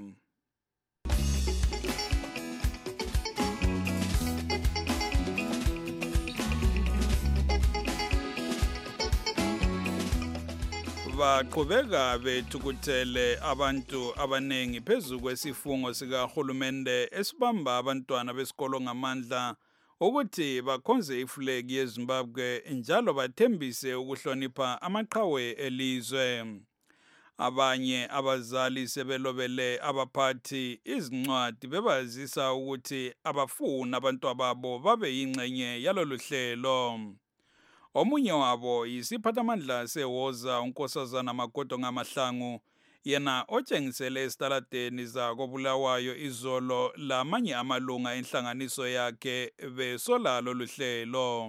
Baqhubeka bethukuthele abantu abanengi phezu kwesifungo sikahulumende esibamba abantwana besikolo ngamandla ukuthi bakhonze ifulegi yeZimbabwe njalo bathembise ukuhlonipha amaqhawe elizwe. Abanye abazali sebelobele abaphathi izincwadi bebazisa ukuthi abafuna abantwababo babe yingxenye yalolu hlelo. Omunye wabo yisiphathamandla sewoza unkosazana Magodo Ngamahlangu yena otshengisele esitaladeni zakobulawayo izolo lamanye amalunga enhlanganiso yakhe besolalo luhlelo.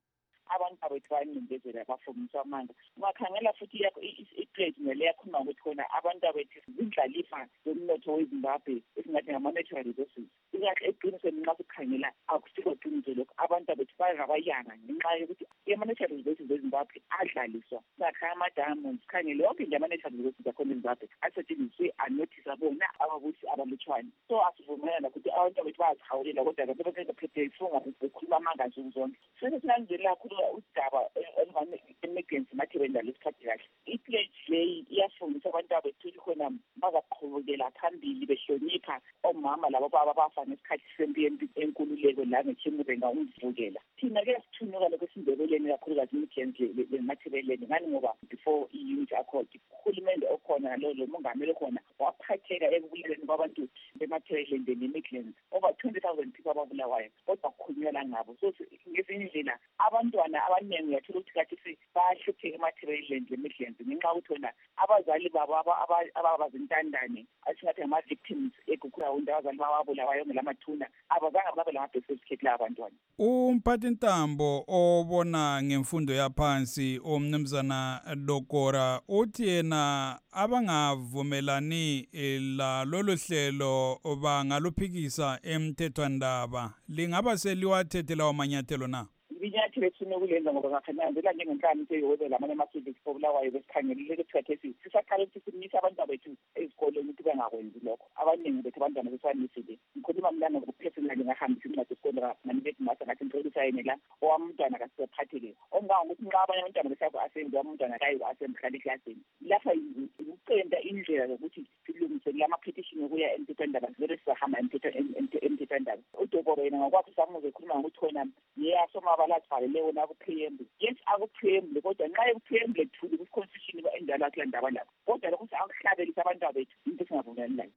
Abantu abethu bayancindezela bafundiswa amanga. Ungakhangela futhi i-trade nele yakhuluma ukuthi khona abantu abethu zindlalifa zomnotho weZimbabwe esingathi ngama-natural resources. Ikahle eqinisweni nxa sikhangela akusikho qiniso lokho. Abantu abethu bayabayanga ngenxa yokuthi ama-natural resources weZimbabwe adlaliswa. Singakhanga ama-diamonds, sikhangele yonke nje ama-natural resources akhona eZimbabwe asetshenziswe anothisa bona ababusi abalutshwane. So asivumelana ukuthi abantu abethu bayazihawulela kodwa abantu bephethe ifunga bekhuluma amanga nsuku zonke. Sesilandelela kakhulu udaba emergency material lesikhathi kahle. I-pledge leyi iyafundisa abantu abethu khona bazaqhubekela phambili behlonipha omama labo baba bafa ngesikhathi sempi enkululeko la ngechimurenga umvukela. Thina-ke sithunyuka lokho esindebeleni kakhulukazi emergency le-material ngani ngoba before i-unity accord uhulumende okhona lo mongameli okhona waphatheka ekubuleleni kwabantu be-material ne-Midlands over twenty thousand people ababulawayo kodwa kukhulunywa ngabo. So ngezinye indlela abantwana abaningi uyathola ukuthi kathi bayahlupheka ematerial le-Midlands ngenxa yokuthi wona abazali babo ababazintandane asingathi ngama-victims egugrawundi abazali bababulawayo ngelamathuna abazange babe lama-birth certificate la abantwana. Umphathintambo obona ngemfundo yaphansi omnumzana Dokora uthi yena abangavumelani la lolu hlelo bangaluphikisa emthethwandaba. Lingaba seliwathethe lawo manyathelo na? Ibinyathelo esifuna ukulenza ngoba ngakhanyanzela njengenhlanganiso eyodwa lamanye ama-civics pobulawayo besikhangelile ukuthi sisaqala ukuthi simisa abantu bethu ezikoleni ukuthi bengakwenzi lokho. Abaningi bethu abantwana besanisile. Ngikhuluma mlanga ngokuphesonali ngahambisa incwadi esikole nganibethu masa ngathi ngicela sayine la owami umntwana kasephatheke. Onganga ukuthi nxa abanye abantwana besaku-assembly wami umntwana kayi-assembly hlala eklasini. Lapha ukucenta indlela zokuthi silungise lama-petition okuya emthethwandaba vele sizahamba emthethwandaba. Udokoro yena ngokwakho samuze ekhuluma ngokuthi khona yeyasoma abalazibhalele wona ku-preamble. Yes, aku-preamble kodwa nxa ekupreamble thuli ku-constitution enjalo akula ndaba lapho. Kodwa lokhu akuhlabelisa abantu abethu into esingavumelani nayo.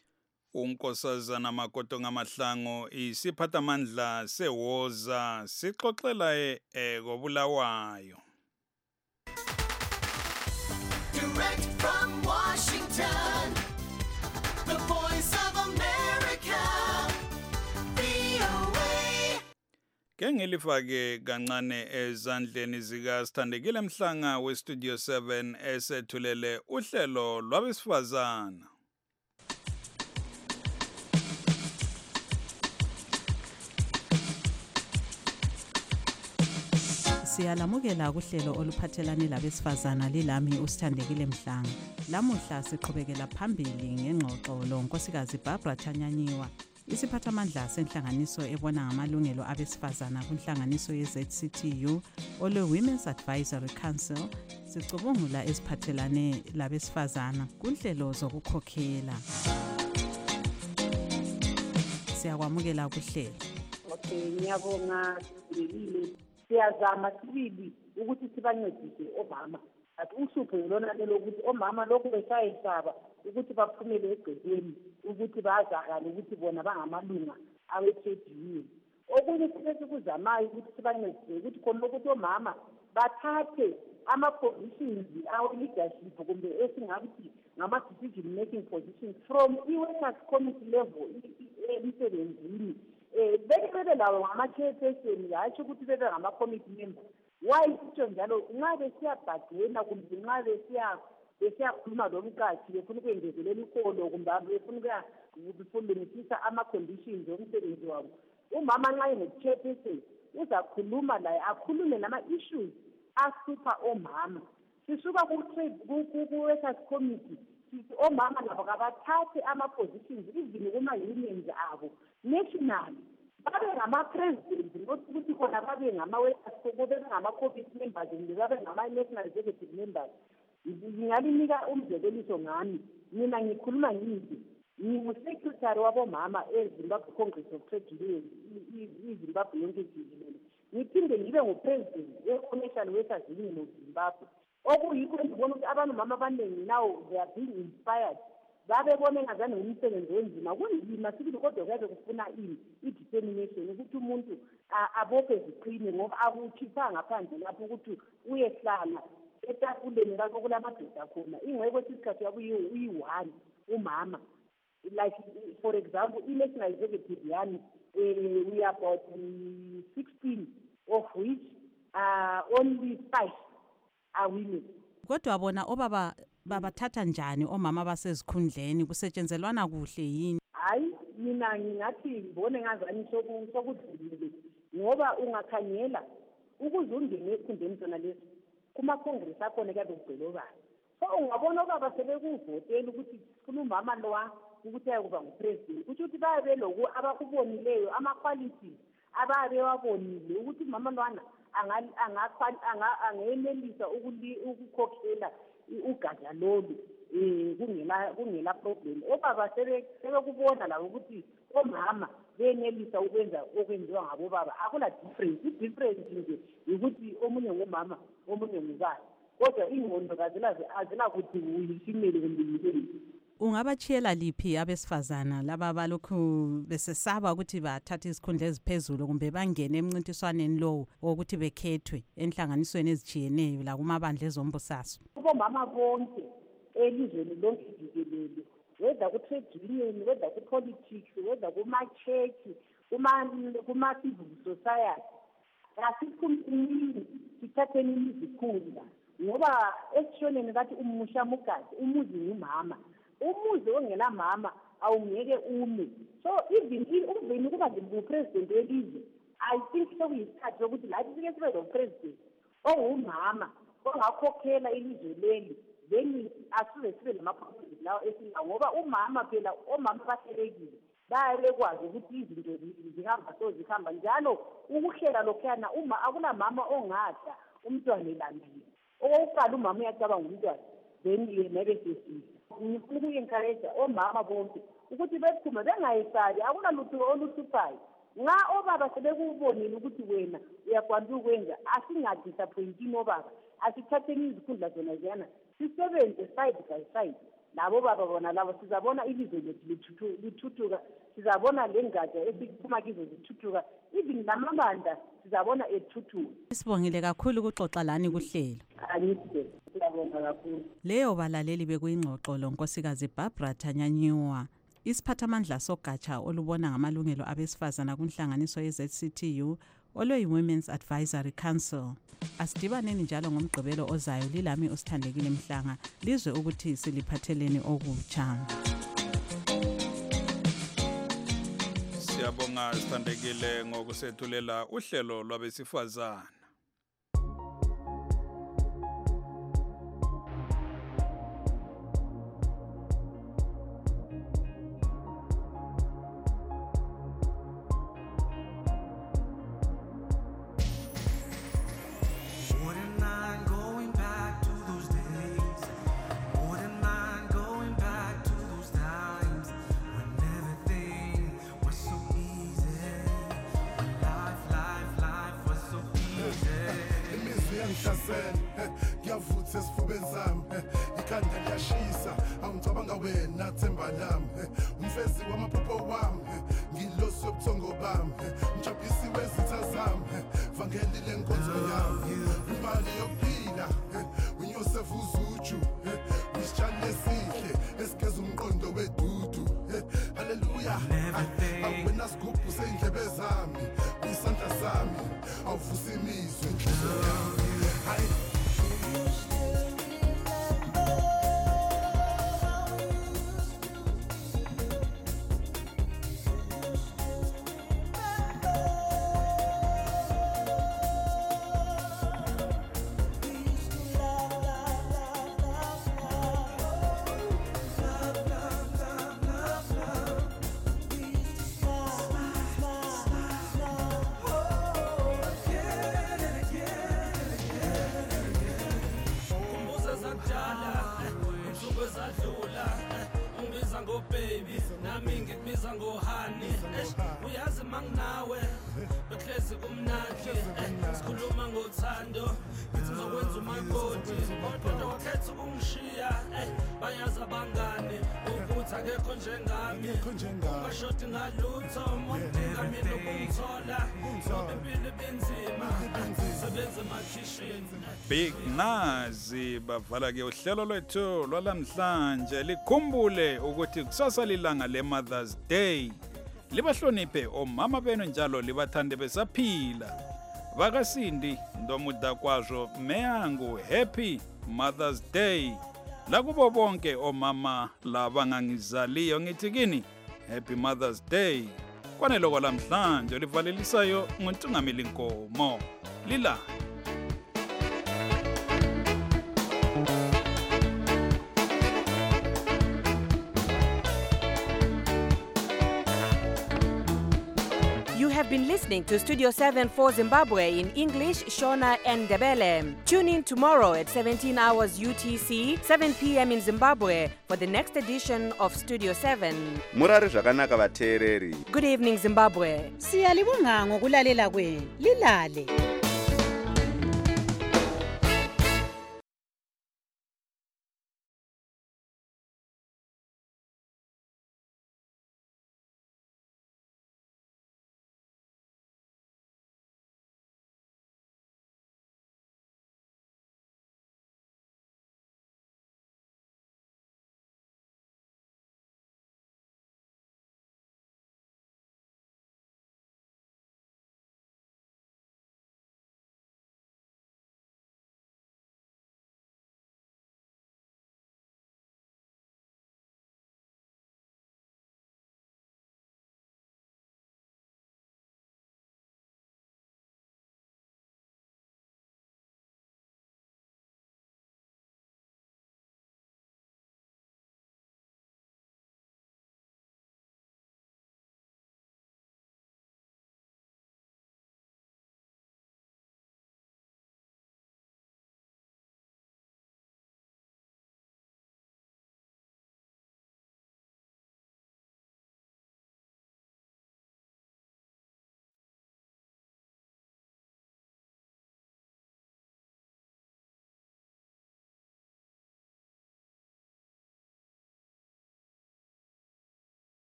Unkosazana Makoto Ngamahlango isiphathamandla sewoza sixoxela ekobulawayo. Direct from Washington, the voice of America, V O A. Ke ngilifake kancane ezandleni zika Sithandekile Mhlanga we Studio seven esethulele uhlelo lwabesifazana. Siyalamukela kuhlelo oluphathelane labesifazana lilami uSithandekile Mhlanga. Lamuhla siqhubekela phambili ngengxoxo lonkosikazi Barbara Chanyanyiwa, isiphathamandla senhlanganiso ebona ngamalungelo abesifazana kunhlanganiso ye-Z C T U olwe Women's Advisory Council. Sicubungula esiphathelane labesifazana kunhlelo zokukhokhela. Siyakwamukela kuhlelo. Okay, ngiyabonga Sibili. Siyazama sibili ukuthi sibancedise omama. Athi uhlupho ngilona lokuthi omama lokhu besayisaba ukuthi baphumele egcekeni ukuthi bazakale ukuthi bona bangamalunga awe-trade union. Okunye sibe sikuzamayo ukuthi sibancedise ukuthi khona ukuthi omama bathathe ama-positions awe-leadership kumbe esingakuthi ngama-decision making positions from i-workers committee level emsebenzini. Beke bebe lawo ngama-chairperson yatsho ukuthi bebe ngama-committee members. Why sitsho njalo nxa besiyabhadela kumbe nxa besiya besiyakhuluma lomqashi befuna ukwengezelela iholo kumbe befuna ukulungisisa ama-conditions omsebenzi wabo, umama nxa engu-chairperson uzakhuluma laye akhulume nama-issues ahlupha omama. Sisuka ku-workers committee sithi omama labo kabathathe ama-positions even kuma-unions abo national, babe ngama-president ukuthi khona babe ngama-workers ngama-committee members and babe ngama-national executive members. Ngingalinika umzekeliso ngami, mina ngikhuluma ngithi ngingu-secretary wabomama eZimbabwe Congress of Trade Unions iZimbabwe yonke jikelele, ngiphinde ngibe ngupresident we-Commercial Workers Union of Zimbabwe. Okuyikho engibona ukuthi abantu mama abaningi now they are being inspired, babebona engazange ngumsebenzi wenzima kunzima sibili kodwa kuyabe kufuna ini i-determination ukuthi umuntu abophe ziqine ngoba akukhipha ngaphandle lapho ukuthi uyehlala etafuleni lapho kulamadoda khona ingcebo isikhathi yabo uyi-one umama like for example i-national executive yani uh, we are about um, sixteen of which uh, only five are women. Kodwa bona obaba babathatha njani omama basezikhundleni kusetshenzelwana kuhle yini? Hayi mina ngingathi ngibone ngazani sokudlulile ngoba ungakhangela ukuze ungene esikhundleni sona lesi kuma-congress akhona kuyabe kugcwelobala. So ungabona obaba sebekuvotela ukuthi funa umama lowa ukuthi ayokuba ngupresident kusho ukuthi bayabe beloku abakubonileyo ama-qualities ababe wabonile ukuthi umama lwana angenelisa ukukhokhela ugatsha lolu um kungela problem. Obaba sebekubona labo ukuthi omama benelisa ukwenza okwenziwa ngabobaba akula difference. I-difference nje ukuthi omunye ngumama omunye ngubaba kodwa ingqondo azilakuthi uyifimele kumbe yileli. Ungabatshiyela liphi abesifazana laba balokhu besesaba ukuthi bathathe izikhundla eziphezulu kumbe bangene emncintiswaneni lowo wokuthi bekhethwe enhlanganisweni ezijiyeneyo la kumabandla ezombusaso? Omama bonke elizweni lonke jikelele whether ku-trade union, whether ku-politics, whether kuma-church, kuma-civil society asiphumini sithatheni izikhundla ngoba esishoneni kathi umusha mugazi umuzi ngumama. Umuzi ongela mama awungeke ume. So even umveni kuba ngu-president welizwe I think sokuyisikhathi sokuthi lathi sike sibe lo-president ongumama ongakhokhela ilizwe leli then asize sibe nama-problems lawo esinawo ngoba umama phela omama bahlelekile baye bekwazi ukuthi izinto zihamba so zihamba njalo ukuhlela lokhuyana uma akulamama ongadla umntwana elambile. Okokuqala umama uyacabanga umntwana then yena ebesesile. Ngifuna ukuyi-encourage omama bonke ukuthi bephume bengayesabi akunalutho oluhluphayo. Nga obaba sebekubonile ukuthi wena uyakwanisa ukwenza asingadisappointini obaba asithatheni izikhundla zona ziyana sisebenze side by side labo baba bona labo sizabona ilizwe lethu lithuthuka sizabona le ngatsha esiphuma kizo zithuthuka even namabandla sizabona ethuthuka. Sibongile kakhulu ukuxoxa lani kuhlelo. Angithi siyabonga kakhulu. Leyo balaleli bekuyingxoxo lo Nkosikazi Barbara Thanyanyiwa isiphathamandla sogatsha olubona ngamalungelo abesifazana kunhlanganiso ye-Z C T U olwe-Women's Advisory Council. Asidibaneni njalo ngomgqibelo ozayo lilami usithandekile Mhlanga lizwe ukuthi siliphatheleni okutsha. Siyabonga sithandekile ngokusethulela uhlelo lwabesifazana. Ngiyavutha esifubeni sami ikhanda liyashisa awungicabanga wena themba lami umfezi wamaphupho wami ngilosi yobuthongo bami mjaphisi wezitha zami vangeli lenkonzo yami imali yokuphila unyosef uzuju isitshane esihle esigeza umqondo wedudu haleluya awena sigubhu sey'ndlebe zami kwisandla sami awuvusa imizwa enhliziyo yami hayi. Baby, nami ngikubiza ngohani uyazi manginawe behlezi kumnandi sikhuluma ngothando ngithi ngizokwenza umakoti kodwa wakhetha ukungishiya bayazi abangani ukuthi ake ungekho njengami ungashoti ngalutho mudinga mina ukumthola ngoba impilo ibinzima sebenze emakhishini. Big Nazi bavala ke uhlelo lwethu lwalamhlanje. Likhumbule ukuthi kusasa lilanga le Mother's Day. Libahloniphe omama benu njalo libathande besaphila. Vakasindi ndomuda kwazo meyangu happy Mother's Day. Lakubo bonke omama laba ngangizaliyo ngithi kini happy Mother's Day. Kwaneloko lamhlanje livalelisayo nguntungameli Nkomo. Lila You have been listening to Studio seven for Zimbabwe in English, Shona and Ndebele. Tune in tomorrow at seventeen hours U T C, seven p.m. in Zimbabwe for the next edition of Studio seven. Murari zvakanaka vateereri. Good evening, Zimbabwe. Siyalibonga ngokulalela kwenu. Lilale.